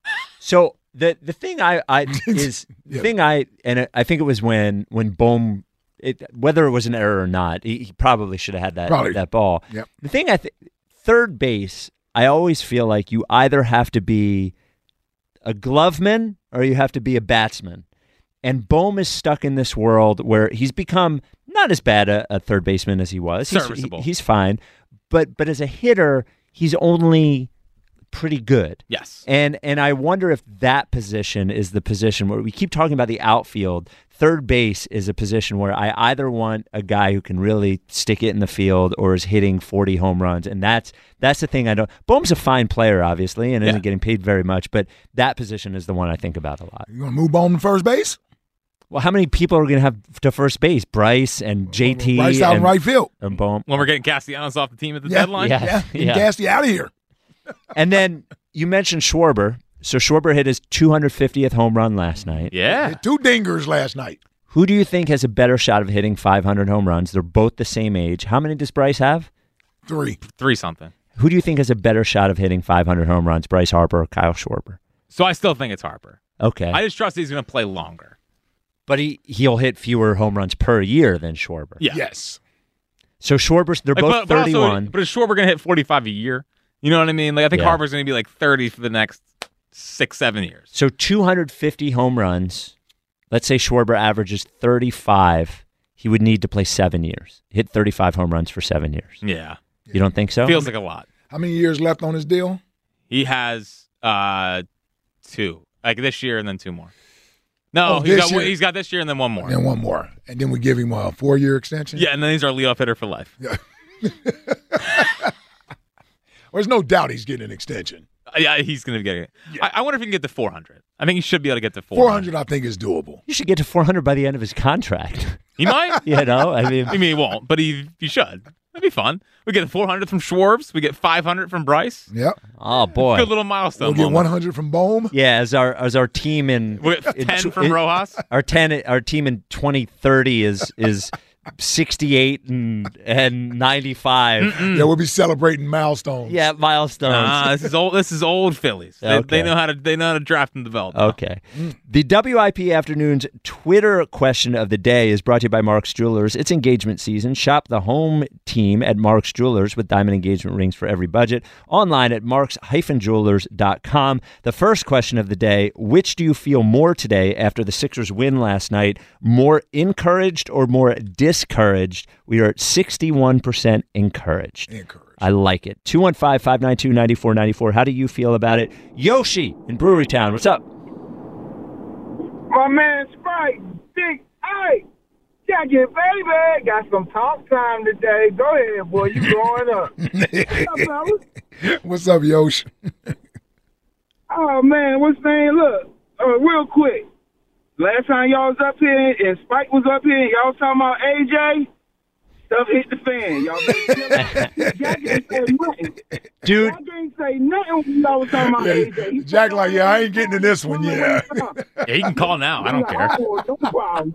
[SPEAKER 3] So the the thing I, I is the
[SPEAKER 5] Yep.
[SPEAKER 3] thing I and I think it was when when Bohm, it, whether it was an error or not, he, he probably should have had that
[SPEAKER 5] Probably.
[SPEAKER 3] that ball.
[SPEAKER 5] Yep.
[SPEAKER 3] The thing I think third base, I always feel like you either have to be a gloveman or you have to be a batsman. And Bohm is stuck in this world where he's become not as bad a, a third baseman as he was. He's-
[SPEAKER 4] Serviceable.
[SPEAKER 3] he- he's fine, but but as a hitter, he's only pretty good.
[SPEAKER 4] Yes.
[SPEAKER 3] And and I wonder if that position is the position where we keep talking about the outfield. Third base is a position where I either want a guy who can really stick it in the field or is hitting forty home runs. And that's that's the thing I don't. Bohm's a fine player, obviously, and
[SPEAKER 4] Yeah.
[SPEAKER 3] isn't getting paid very much, but that position is the one I think about a lot.
[SPEAKER 5] You going to move Bowman to first base?
[SPEAKER 3] Well, how many people are going to have to first base? Bryce and J T
[SPEAKER 5] Right out in
[SPEAKER 3] and,
[SPEAKER 5] right field.
[SPEAKER 3] and Bohm.
[SPEAKER 4] When we're getting Castellanos off the team at the
[SPEAKER 5] Yeah,
[SPEAKER 4] deadline.
[SPEAKER 3] Yeah.
[SPEAKER 5] Yeah,
[SPEAKER 3] Yeah.
[SPEAKER 5] gas you out of here.
[SPEAKER 3] And then you mentioned Schwarber. So Schwarber hit his two hundred fiftieth home run last night.
[SPEAKER 4] Yeah.
[SPEAKER 5] Hit two dingers last night.
[SPEAKER 3] Who do you think has a better shot of hitting five hundred home runs? They're both the same age. How many does Bryce have?
[SPEAKER 5] Three.
[SPEAKER 4] Three something.
[SPEAKER 3] Who do you think has a better shot of hitting five hundred home runs, Bryce Harper or Kyle Schwarber?
[SPEAKER 4] So I still think it's Harper.
[SPEAKER 3] Okay.
[SPEAKER 4] I just trust he's going to play longer.
[SPEAKER 3] but he, he'll hit fewer home runs per year than Schwarber.
[SPEAKER 4] Yeah.
[SPEAKER 5] Yes.
[SPEAKER 3] So Schwarber's, they're
[SPEAKER 4] Like,
[SPEAKER 3] both
[SPEAKER 4] but, but also,
[SPEAKER 3] thirty-one.
[SPEAKER 4] but is Schwarber going to hit forty-five a year? You know what I mean? Like, I think
[SPEAKER 3] Yeah.
[SPEAKER 4] Harper's going to be like thirty for the next six, seven years.
[SPEAKER 3] So two hundred fifty home runs. Let's say Schwarber averages thirty-five. He would need to play seven years. Hit thirty-five home runs for seven years.
[SPEAKER 4] Yeah.
[SPEAKER 3] You don't think so?
[SPEAKER 4] Feels like a lot.
[SPEAKER 5] How many years left on his deal?
[SPEAKER 4] He has uh, two. Like this year and then two more. No,
[SPEAKER 5] Oh,
[SPEAKER 4] he's,
[SPEAKER 5] this
[SPEAKER 4] got,
[SPEAKER 5] year.
[SPEAKER 4] he's got this year and then one more.
[SPEAKER 5] And one more. And then we give him a four-year extension?
[SPEAKER 4] Yeah, and then he's our leadoff hitter for life.
[SPEAKER 5] Yeah. There's no doubt he's getting an extension.
[SPEAKER 4] Uh, yeah, he's going to get it.
[SPEAKER 5] Yeah.
[SPEAKER 4] I, I wonder if he can get to four hundred. I think he should be able to get to four hundred.
[SPEAKER 5] four hundred, I think, is doable.
[SPEAKER 3] You should get to four hundred by the end of his contract.
[SPEAKER 4] He might.
[SPEAKER 3] You know, I mean,
[SPEAKER 4] I mean, he won't, but he he should. That'd be fun. We get four hundred from Schwartz. We get five hundred from Bryce.
[SPEAKER 5] Yep.
[SPEAKER 3] oh boy.
[SPEAKER 4] Good little milestone.
[SPEAKER 5] We'll get
[SPEAKER 4] moment.
[SPEAKER 5] one hundred from Bohm.
[SPEAKER 3] Yeah, as our as our team in,
[SPEAKER 4] We get
[SPEAKER 3] in
[SPEAKER 4] ten
[SPEAKER 3] tw-
[SPEAKER 4] from
[SPEAKER 3] in-
[SPEAKER 4] Rojas.
[SPEAKER 3] Our ten our team in twenty thirty is is sixty-eight and and ninety-five.
[SPEAKER 5] Yeah, we'll be celebrating milestones.
[SPEAKER 3] Yeah, milestones.
[SPEAKER 4] Ah, this is old. This is old Phillies. They,
[SPEAKER 3] Okay.
[SPEAKER 4] they know how to. They know how to draft and develop.
[SPEAKER 3] Okay. The W I P Afternoons Twitter question of the day is brought to you by Mark's Jewelers. It's engagement season. Shop the home team at Mark's Jewelers with diamond engagement rings for every budget. Online at marks dash jewelers dot com. The first question of the day, which do you feel more today after the Sixers win last night? More encouraged or more discouraged? We are at sixty-one percent encouraged.
[SPEAKER 5] Encouraged.
[SPEAKER 3] I like it. two one five, five nine two, nine four nine four. How do you feel about it? Yoshi in Brewery Town. What's up?
[SPEAKER 11] My man Sprite, Big Hey, Jackie, baby, got some talk time today. Go ahead, boy, you growing up. What's up, fellas?
[SPEAKER 5] What's up, Yosh?
[SPEAKER 11] Oh, man, what's name? Look, uh, real quick. Last time y'all was up here and Spike was up here and y'all was talking about A J, stuff hit the fan. Y'all better chill out. Jack ain't say nothing.
[SPEAKER 3] Dude.
[SPEAKER 11] Jack ain't say nothing when y'all was talking about A J. He
[SPEAKER 5] Jack like, yeah, I ain't getting to this one yet.
[SPEAKER 4] Yeah, he can call now. I don't care.
[SPEAKER 11] Oh, no problem.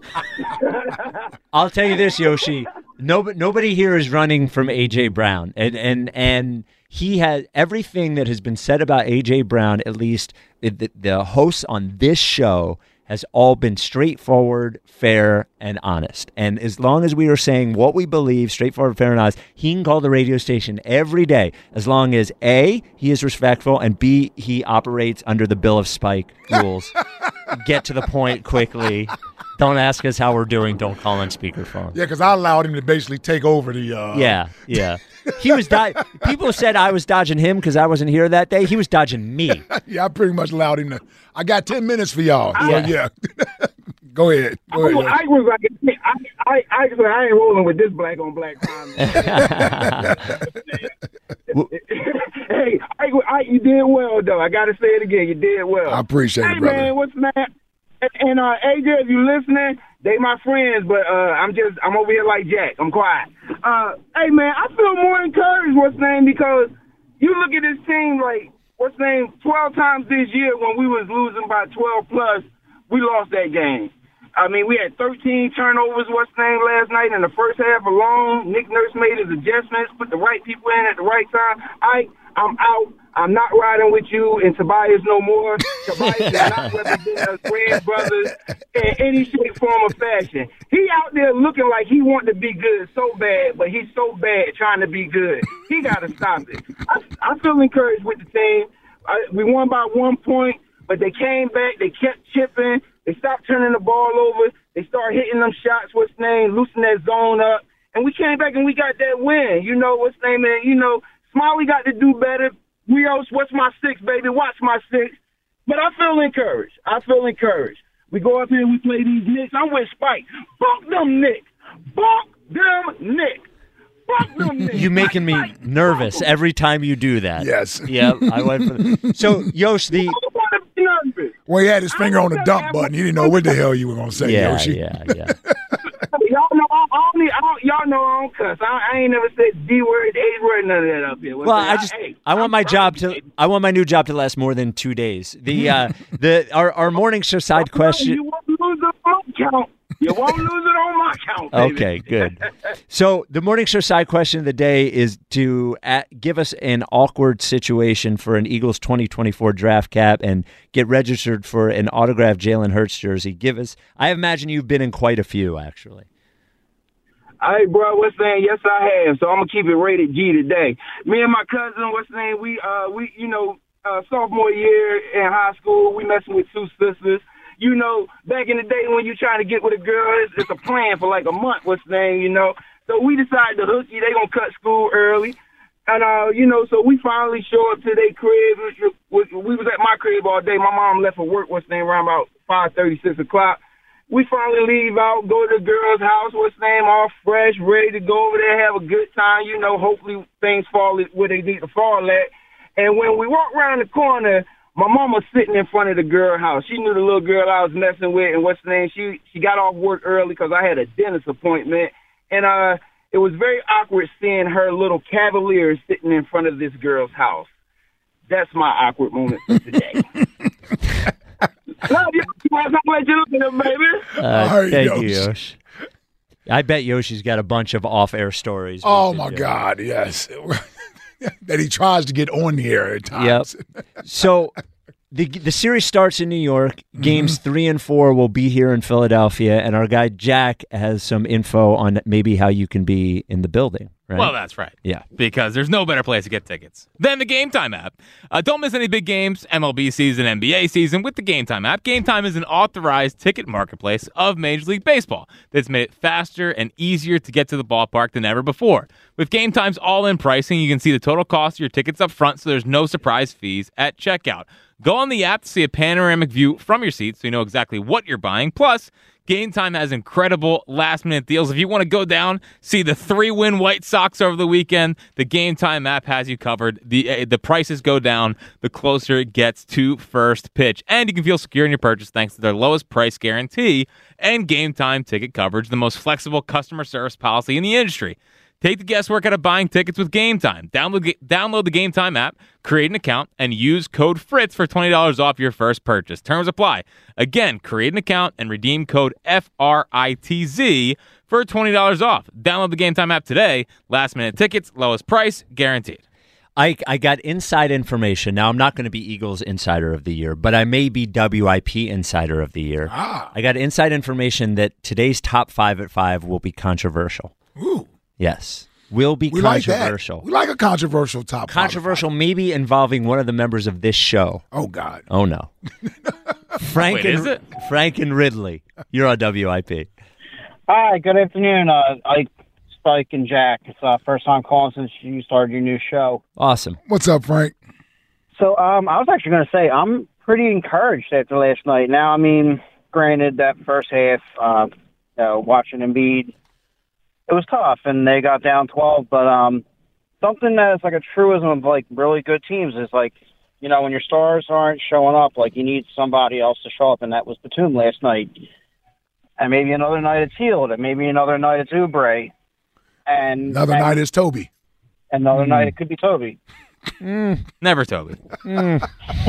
[SPEAKER 3] I'll tell you this, Yoshi. Nobody, nobody here is running from A J Brown, and and and he has everything that has been said about A J Brown. At least the, the hosts on this show has all been straightforward, fair, and honest. And as long as we are saying what we believe, straightforward, fair, and honest, he can call the radio station every day as long as A, he is respectful, and B, he operates under the Bill of Spike rules. Get to the point quickly. Don't ask us how we're doing. Don't call on speakerphone.
[SPEAKER 5] Yeah, because I allowed him to basically take over the. Uh...
[SPEAKER 3] Yeah, yeah. He was di- people said I was dodging him because I wasn't here that day. He was dodging me.
[SPEAKER 5] Yeah, I pretty much allowed him to. I got ten minutes for y'all. So,
[SPEAKER 3] Yeah.
[SPEAKER 5] yeah. Go ahead. Go ahead.
[SPEAKER 11] I, I was like, I, I, I, I, I ain't rolling with this black on black crime. Hey, I, I, you did well though. I got to say it again. You did well.
[SPEAKER 5] I appreciate
[SPEAKER 11] hey,
[SPEAKER 5] it, brother.
[SPEAKER 11] man, what's that? And, and uh, A J, if you listening, they my friends, but uh, I'm just I'm over here like Jack. I'm quiet. Uh, hey man, I feel more encouraged. What's name because you look at this team like what's name twelve times this year when we was losing by twelve plus, we lost that game. I mean, we had thirteen turnovers, what's name, last night in the first half alone. Nick Nurse made his adjustments, put the right people in at the right time. I, I'm out. I'm not riding with you and Tobias no more. Tobias is not representing us Grand Brothers in any shape, form, or fashion. He out there looking like he want to be good so bad, but he's so bad trying to be good. He got to stop it. I, I feel encouraged with the team. I, we won by one point, but they came back. They kept chipping. They stopped turning the ball over. They started hitting them shots, what's name, loosen that zone up. And we came back and we got that win. You know, what's name, and, you know, Smiley got to do better. Rios, what's my six, baby? Watch my six. But I feel encouraged. I feel encouraged. We go up here and we play these Knicks. I'm with Spike. Fuck them Knicks. Fuck them Knicks. Fuck them Knicks.
[SPEAKER 3] You're making me nervous every time you do that.
[SPEAKER 5] Yes.
[SPEAKER 3] Yeah, I went for the, So, Yosh, the...
[SPEAKER 5] Well, he had his finger on the dump button. He didn't know what the hell you were going to say,
[SPEAKER 3] Yeah,
[SPEAKER 5] Yoshi.
[SPEAKER 3] yeah, yeah.
[SPEAKER 11] Y'all know I, I only, I don't, y'all know I don't cuss. I, I ain't never said D word, A word, none of that up here. What's
[SPEAKER 3] Well,
[SPEAKER 11] that?
[SPEAKER 3] I just
[SPEAKER 11] hey,
[SPEAKER 3] I want
[SPEAKER 11] I'm
[SPEAKER 3] my
[SPEAKER 11] proud
[SPEAKER 3] job
[SPEAKER 11] of you,
[SPEAKER 3] to
[SPEAKER 11] baby.
[SPEAKER 3] I want my new job to last more than two days. The uh the our our morning show side question.
[SPEAKER 11] You won't lose it on my count. You won't lose it on my count, baby.
[SPEAKER 3] Okay, good. So the morning show side question of the day is to at, give us an awkward situation for an Eagles twenty twenty-four draft cap and get registered for an autographed Jalen Hurts jersey. Give us. I imagine you've been in quite a few, actually.
[SPEAKER 11] Hey, bro, what's name? Yes, I have. So I'm gonna keep it rated G today. Me and my cousin, what's name? We, uh, we, you know, uh, sophomore year in high school, we messing with two sisters. You know, back in the day when you trying to get with a girl, it's, it's a plan for like a month. What's name? You know. So we decided to hook you. They gonna cut school early. And, uh, you know, so we finally show up to their crib. We was at my crib all day. My mom left for work, what's the name, around about five thirty, six o'clock. We finally leave out, go to the girl's house, what's the name, all fresh, ready to go over there, have a good time. You know, hopefully things fall where they need to fall at. And when we walk around the corner, my mom was sitting in front of the girl house. She knew the little girl I was messing with, and what's the name? She she got off work early because I had a dentist appointment, and uh, it was very awkward seeing her little Cavalier sitting in front of this girl's house. That's my awkward moment for today. Love you. I'm glad you're looking at, baby.
[SPEAKER 3] Uh,
[SPEAKER 5] All right,
[SPEAKER 3] thank
[SPEAKER 5] Yosh.
[SPEAKER 3] you, Yosh. I bet Yoshi's got a bunch of off-air stories. we
[SPEAKER 5] Oh,
[SPEAKER 3] should
[SPEAKER 5] my
[SPEAKER 3] do.
[SPEAKER 5] God, yes. That he tries to get on the air at times.
[SPEAKER 3] Yep. So the the series starts in New York. Games
[SPEAKER 5] Mm-hmm.
[SPEAKER 3] three and four will be here in Philadelphia, and our guy Jack has some info on maybe how you can be in the building. Right?
[SPEAKER 4] Well, that's right.
[SPEAKER 3] Yeah.
[SPEAKER 4] Because there's no better place to get tickets than the Game Time app. Uh, don't miss any big games, M L B season, N B A season with the Game Time app. Game Time is an authorized ticket marketplace of Major League Baseball that's made it faster and easier to get to the ballpark than ever before. With Game Time's all-in pricing, you can see the total cost of your tickets up front, so there's no surprise fees at checkout. Go on the app to see a panoramic view from your seat so you know exactly what you're buying. Plus, Game Time has incredible last-minute deals. If you want to go down, see the three-win White Sox over the weekend, the Game Time app has you covered. The uh, the prices go down the closer it gets to first pitch. And you can feel secure in your purchase thanks to their lowest price guarantee and Game Time ticket coverage, the most flexible customer service policy in the industry. Take the guesswork out of buying tickets with Game Time. Download, download the Game Time app, create an account, and use code FRITZ for twenty dollars off your first purchase. Terms apply. Again, create an account and redeem code F R I T Z for twenty dollars off. Download the Game Time app today. Last minute tickets, lowest price, guaranteed.
[SPEAKER 3] I, I got inside information. Now, I'm not going to be Eagles Insider of the Year, but I may be W I P Insider of the Year.
[SPEAKER 5] Ah.
[SPEAKER 3] I got inside information that today's top five at five will be controversial.
[SPEAKER 5] Ooh.
[SPEAKER 3] Yes. Will be
[SPEAKER 5] We like
[SPEAKER 3] controversial.
[SPEAKER 5] that. We like a controversial top five.
[SPEAKER 3] Controversial, maybe involving one of the members of this show.
[SPEAKER 5] Oh, God.
[SPEAKER 3] Oh, no. Frank,
[SPEAKER 4] Wait,
[SPEAKER 3] and,
[SPEAKER 4] is it?
[SPEAKER 3] Frank and Ridley, you're on W I P.
[SPEAKER 12] Hi, good afternoon. Uh, Ike, Spike, and Jack. It's uh, first time calling since you started your new show.
[SPEAKER 3] Awesome.
[SPEAKER 5] What's up, Frank?
[SPEAKER 12] So um, I was actually going to say I'm pretty encouraged after last night. Now, I mean, granted, that first half, uh, you know, watching Embiid, it was tough, and they got down twelve. But um, something that's like a truism of like really good teams is like, you know, when your stars aren't showing up, like you need somebody else to show up, and that was Batum last night. And maybe another night it's Hield, and maybe another night it's Oubre. And
[SPEAKER 5] Another
[SPEAKER 12] and
[SPEAKER 5] night is Toby.
[SPEAKER 12] Another
[SPEAKER 3] Mm.
[SPEAKER 12] night it could be Toby.
[SPEAKER 3] Mm.
[SPEAKER 4] Never Toby.
[SPEAKER 3] Mm.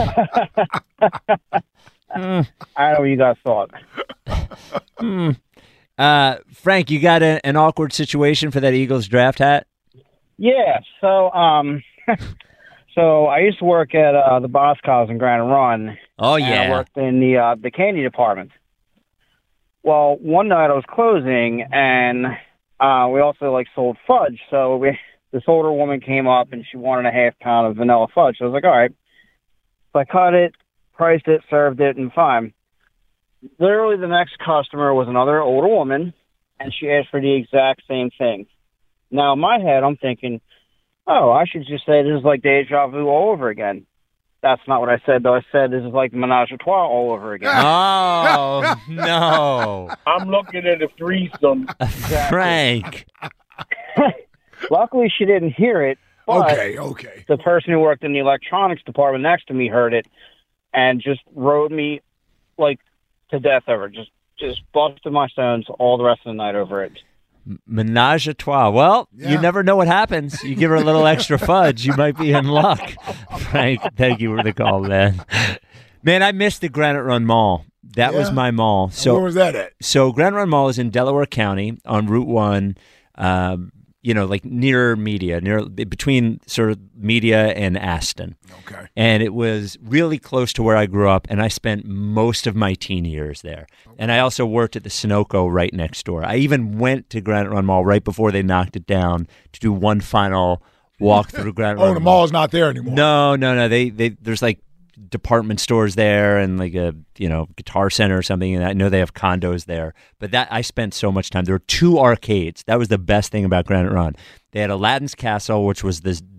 [SPEAKER 3] mm.
[SPEAKER 12] I don't know what you guys thought.
[SPEAKER 3] Mm. Uh, Frank, you got a, an awkward situation for that Eagles draft hat?
[SPEAKER 12] Yeah, so um, so I used to work at uh, the Boscos in Granite Run.
[SPEAKER 3] Oh,
[SPEAKER 12] and
[SPEAKER 3] yeah.
[SPEAKER 12] I worked in the uh, the candy department. Well, one night I was closing, and uh, we also like sold fudge. So we, this older woman came up, and she wanted a half pound of vanilla fudge. So I was like, all right. So I cut it, priced it, served it, and fine. Literally, the next customer was another older woman, and she asked for the exact same thing. Now, in my head, I'm thinking, oh, I should just say this is like deja vu all over again. That's not what I said, though. I said this is like menage a trois all over again.
[SPEAKER 3] Oh, no.
[SPEAKER 11] I'm looking at a threesome.
[SPEAKER 3] Frank.
[SPEAKER 12] Luckily, she didn't hear it. But
[SPEAKER 5] Okay, okay.
[SPEAKER 12] the person who worked in the electronics department next to me heard it and just rode me like to death over it. Just, just busted my stones all the rest of the night over it.
[SPEAKER 3] Menage a trois. Well,
[SPEAKER 5] Yeah.
[SPEAKER 3] you never know what happens. You give her a little extra fudge, you might be in luck. Frank, thank you for the call, man. Man, I missed the Granite Run Mall. That
[SPEAKER 5] Yeah?
[SPEAKER 3] was my mall. So,
[SPEAKER 5] Where was that at?
[SPEAKER 3] so Granite Run Mall is in Delaware County on Route One. Um, you know, like near Media, near between sort of Media and Aston.
[SPEAKER 5] Okay.
[SPEAKER 3] And it was really close to where I grew up, and I spent most of my teen years there. And I also worked at the Sunoco right next door. I even went to Granite Run Mall right before they knocked it down to do one final walk through Granite Run
[SPEAKER 5] Oh, the
[SPEAKER 3] Mall.
[SPEAKER 5] mall's not there anymore.
[SPEAKER 3] No, no, no. They, they, there's like department stores there and like a, you know, Guitar Center or something. And I know they have condos there. But that I spent so much time. There were two arcades. That was the best thing about Granite Run. They had Aladdin's Castle, which was this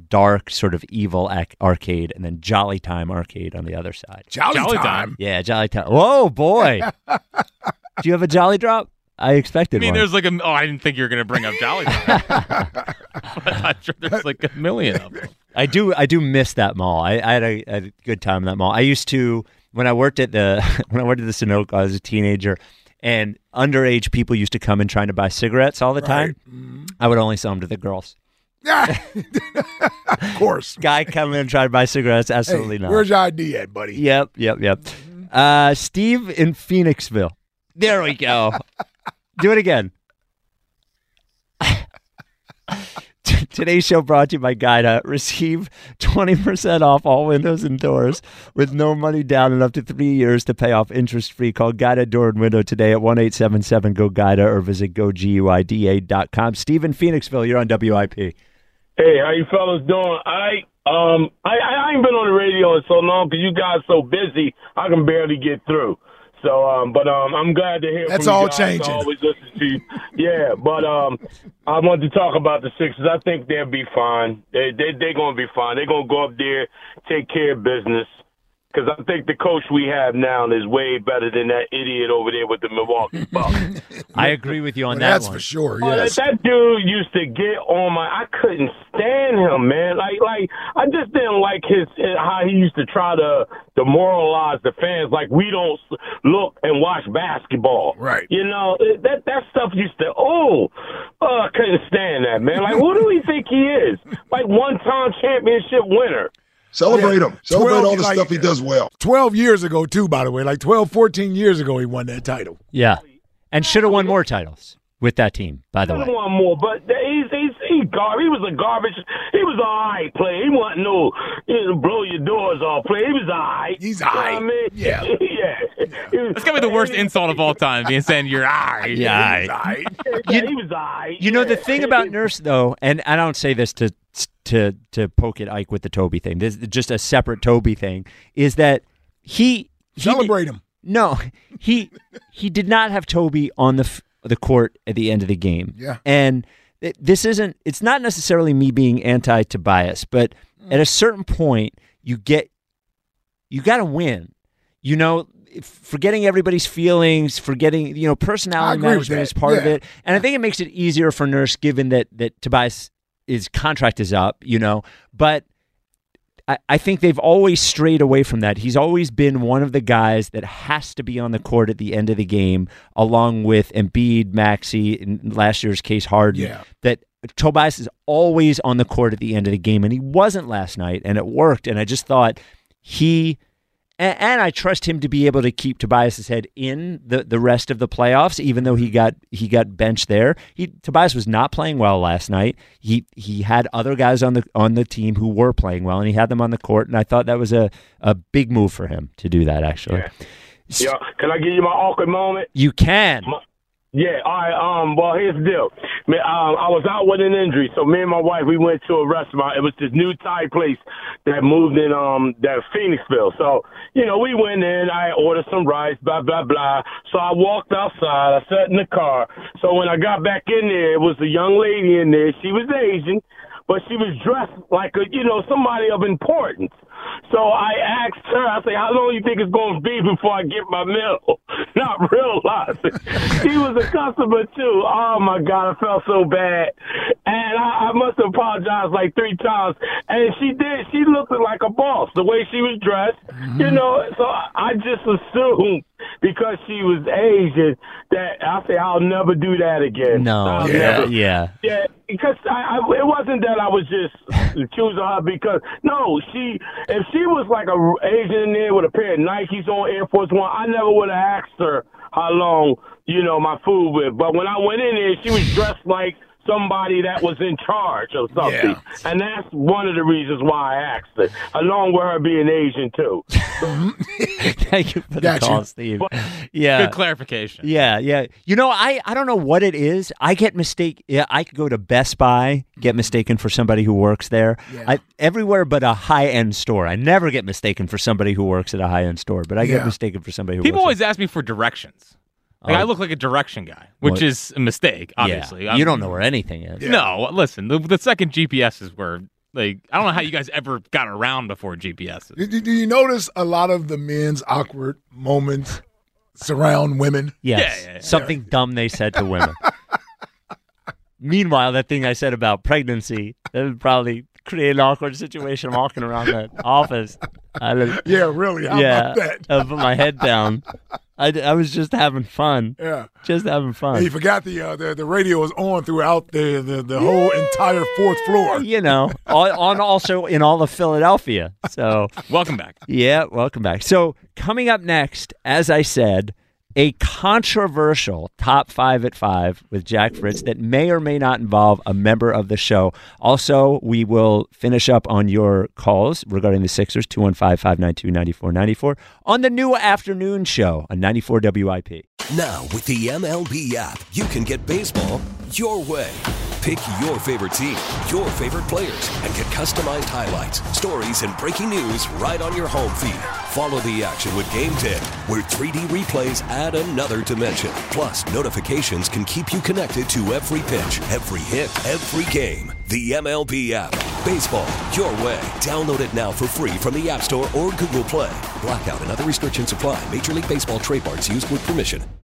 [SPEAKER 3] dark, sort of evil ac- arcade, and then Jolly Time Arcade on the other side.
[SPEAKER 5] Jolly,
[SPEAKER 4] Jolly
[SPEAKER 5] time.
[SPEAKER 4] Time.
[SPEAKER 3] Yeah, Jolly Time. Whoa, boy. Do you have a Jolly Drop? I expected
[SPEAKER 4] I mean,
[SPEAKER 3] one.
[SPEAKER 4] there's like a. Oh, I didn't think you were going to bring up Jolly Time. But I'm sure there's like a million of them.
[SPEAKER 3] I do I do miss that mall. I, I had a, a good time in that mall. I used to when I worked at the when I worked at the Sunoco, I was a teenager, and underage people used to come and trying to buy cigarettes all the time.
[SPEAKER 5] Right. Mm-hmm.
[SPEAKER 3] I would only sell them to the girls.
[SPEAKER 5] Yeah, of course.
[SPEAKER 3] Guy coming in and trying to buy cigarettes, absolutely
[SPEAKER 5] Hey,
[SPEAKER 3] not.
[SPEAKER 5] where's your I D at, buddy?
[SPEAKER 3] Yep, yep, yep. Uh, Steve in Phoenixville. There we go. Do it again. Today's show brought to you by Guida. Receive twenty percent off all windows and doors with no money down and up to three years to pay off interest-free. Call Guida Door and Window today at one eight seven seven G O Guida or visit go guida dot com. Steve in Phoenixville, you're on W I P.
[SPEAKER 13] Hey, how you fellas doing? I um I, I ain't been on the radio in so long because you guys so busy I can barely get through. So, um, but um, I'm glad to hear
[SPEAKER 5] That's
[SPEAKER 13] from you
[SPEAKER 5] all
[SPEAKER 13] guys.
[SPEAKER 5] changing.
[SPEAKER 13] I always listen to you. Yeah, but um, I wanted to talk about the Sixers. I think they'll be fine. They they they're gonna be fine. They're gonna go up there, take care of business. Because I think the coach we have now is way better than that idiot over there with the Milwaukee Bucks.
[SPEAKER 3] I agree with you on
[SPEAKER 5] Well,
[SPEAKER 3] that
[SPEAKER 5] that's
[SPEAKER 3] one.
[SPEAKER 5] for sure.
[SPEAKER 13] Oh,
[SPEAKER 5] Yes.
[SPEAKER 13] that, that dude used to get on my. I couldn't stand him, man. Like, like I just didn't like his how he used to try to demoralize the fans. Like we don't look and watch basketball,
[SPEAKER 5] Right.
[SPEAKER 13] You know that that stuff used to. Oh, oh I couldn't stand that, man. Like, who do we think he is? Like one-time championship winner.
[SPEAKER 14] Celebrate
[SPEAKER 5] Yeah.
[SPEAKER 14] him. Celebrate
[SPEAKER 5] twelve
[SPEAKER 14] all the
[SPEAKER 5] like,
[SPEAKER 14] stuff he does well.
[SPEAKER 5] twelve years ago, too, by the way. Like twelve, fourteen years ago, he won that title.
[SPEAKER 3] Yeah. And should have won more titles with that team, by the way.
[SPEAKER 13] One more, but he's he's he's gar- He was a garbage. He was all right player. He wasn't no you know, blow your doors off player. He was all right.
[SPEAKER 5] He's
[SPEAKER 13] You know
[SPEAKER 5] all
[SPEAKER 13] what
[SPEAKER 5] right.
[SPEAKER 13] I mean?
[SPEAKER 5] Yeah.
[SPEAKER 13] yeah.
[SPEAKER 4] That's gotta be the worst insult of all time, being saying you're all right.
[SPEAKER 3] Yeah.
[SPEAKER 5] He's all right.
[SPEAKER 13] Yeah, he was all right.
[SPEAKER 3] You know, the
[SPEAKER 13] Yeah.
[SPEAKER 3] thing about Nurse, though, and I don't say this to to to poke at Ike with the Toby thing. This is just a separate Toby thing. Is that he, he
[SPEAKER 5] Celebrate him.
[SPEAKER 3] No, he he did not have Toby on the f- the court at the end of the game.
[SPEAKER 5] Yeah.
[SPEAKER 3] And it, this isn't. It's not necessarily me being anti-Tobias, but at a certain point, you get you got to win. You know, forgetting everybody's feelings, forgetting you know personality
[SPEAKER 5] agree with
[SPEAKER 3] management
[SPEAKER 5] that.
[SPEAKER 3] is part of
[SPEAKER 5] Yeah.
[SPEAKER 3] it, and I think it makes it easier for Nurse given that that Tobias. His contract is up, you know, but I, I think they've always strayed away from that. He's always been one of the guys that has to be on the court at the end of the game, along with Embiid, Maxey, in last year's case Harden.
[SPEAKER 5] Yeah.
[SPEAKER 3] That Tobias is always on the court at the end of the game, and he wasn't last night, and it worked. And I just thought he. And, and I trust him to be able to keep Tobias's head in the, the rest of the playoffs, even though he got he got benched there. He Tobias was not playing well last night. He he had other guys on the on the team who were playing well, and he had them on the court. And I thought that was a, a big move for him to do that. Actually,
[SPEAKER 13] Yeah. Yeah. Can I give you my awkward moment?
[SPEAKER 3] you can.
[SPEAKER 13] My- Yeah, all right. Um, well, here's the deal. Man, um, I was out with an injury, so me and my wife we went to a restaurant. It was this new Thai place that moved in um that Phoenixville. So you know, we went in. I ordered some rice, blah blah blah. So I walked outside. I sat in the car. So when I got back in there, it was a young lady in there. She was Asian, but she was dressed like a you know somebody of importance. So I asked her, I said, how long do you think it's going to be before I get my meal? Not realizing she was a customer, too. Oh, my God, I felt so bad. And I, I must have apologized like three times. And she did. She looked like a boss, the way she was dressed. Mm-hmm. You know, so I just assumed because she was Asian that I say, I'll never do that again.
[SPEAKER 3] No,
[SPEAKER 13] I'll
[SPEAKER 3] yeah,
[SPEAKER 13] never.
[SPEAKER 3] yeah.
[SPEAKER 13] Yeah, because I, I, it wasn't that I was just accusing her because, no, she, if she was like a Asian in there with a pair of Nikes on, Air Force One, I never would have asked her how long, you know, my food with. But when I went in there, she was dressed like somebody that was in charge or something.
[SPEAKER 5] Yeah.
[SPEAKER 13] And that's one of the reasons why I asked her, along with her being Asian, too.
[SPEAKER 3] Thank you for the
[SPEAKER 5] Got
[SPEAKER 3] call,
[SPEAKER 5] you.
[SPEAKER 3] Steve. Yeah.
[SPEAKER 4] Good clarification.
[SPEAKER 3] Yeah, yeah. You know, I, I don't know what it is. I get mistake. Yeah, I could go to Best Buy, get mistaken for somebody who works there.
[SPEAKER 5] Yeah.
[SPEAKER 3] I, everywhere but a high end store. I never get mistaken for somebody who works at a high end store, but I get
[SPEAKER 5] Yeah.
[SPEAKER 3] mistaken for somebody who.
[SPEAKER 4] People
[SPEAKER 3] works
[SPEAKER 4] always ask me for directions. Like
[SPEAKER 3] Oh.
[SPEAKER 4] I look like a direction guy, which
[SPEAKER 3] What?
[SPEAKER 4] is a mistake,
[SPEAKER 3] at,
[SPEAKER 4] obviously.
[SPEAKER 3] Yeah.
[SPEAKER 4] I'm-
[SPEAKER 3] You don't know where anything is.
[SPEAKER 5] Yeah.
[SPEAKER 4] No, listen. The, the second G P S's were Like, I don't know how you guys ever got around before G P S.
[SPEAKER 5] Do, do you notice a lot of the men's awkward moments surround women?
[SPEAKER 3] Yes.
[SPEAKER 4] Yeah, yeah, yeah.
[SPEAKER 3] Something dumb they said to women. Meanwhile, that thing I said about pregnancy, that would probably create an awkward situation walking around the office. I don't,
[SPEAKER 5] Yeah, really. How
[SPEAKER 3] yeah,
[SPEAKER 5] about that?
[SPEAKER 3] I put my head down. I, I was just having fun.
[SPEAKER 5] Yeah.
[SPEAKER 3] Just having fun.
[SPEAKER 5] He forgot the, uh, the the radio was on throughout the the, the whole entire fourth floor.
[SPEAKER 3] You know, on, on also in all of Philadelphia. So
[SPEAKER 4] welcome back.
[SPEAKER 3] Yeah, welcome back. So coming up next, as I said, a controversial top five at five with Jack Fritz that may or may not involve a member of the show. Also, we will finish up on your calls regarding the Sixers, two one five, five nine two, nine four nine four, on the new afternoon show on ninety-four W I P.
[SPEAKER 2] Now, with the M L B app, you can get baseball your way. Pick your favorite team, your favorite players, and get customized highlights, stories, and breaking news right on your home feed. Follow the action with Game ten, where three D replays add another dimension. Plus, notifications can keep you connected to every pitch, every hit, every game. The M L B app. Baseball your way. Download it now for free from the App Store or Google Play. Blackout and other restrictions apply. Major League Baseball trademarks used with permission.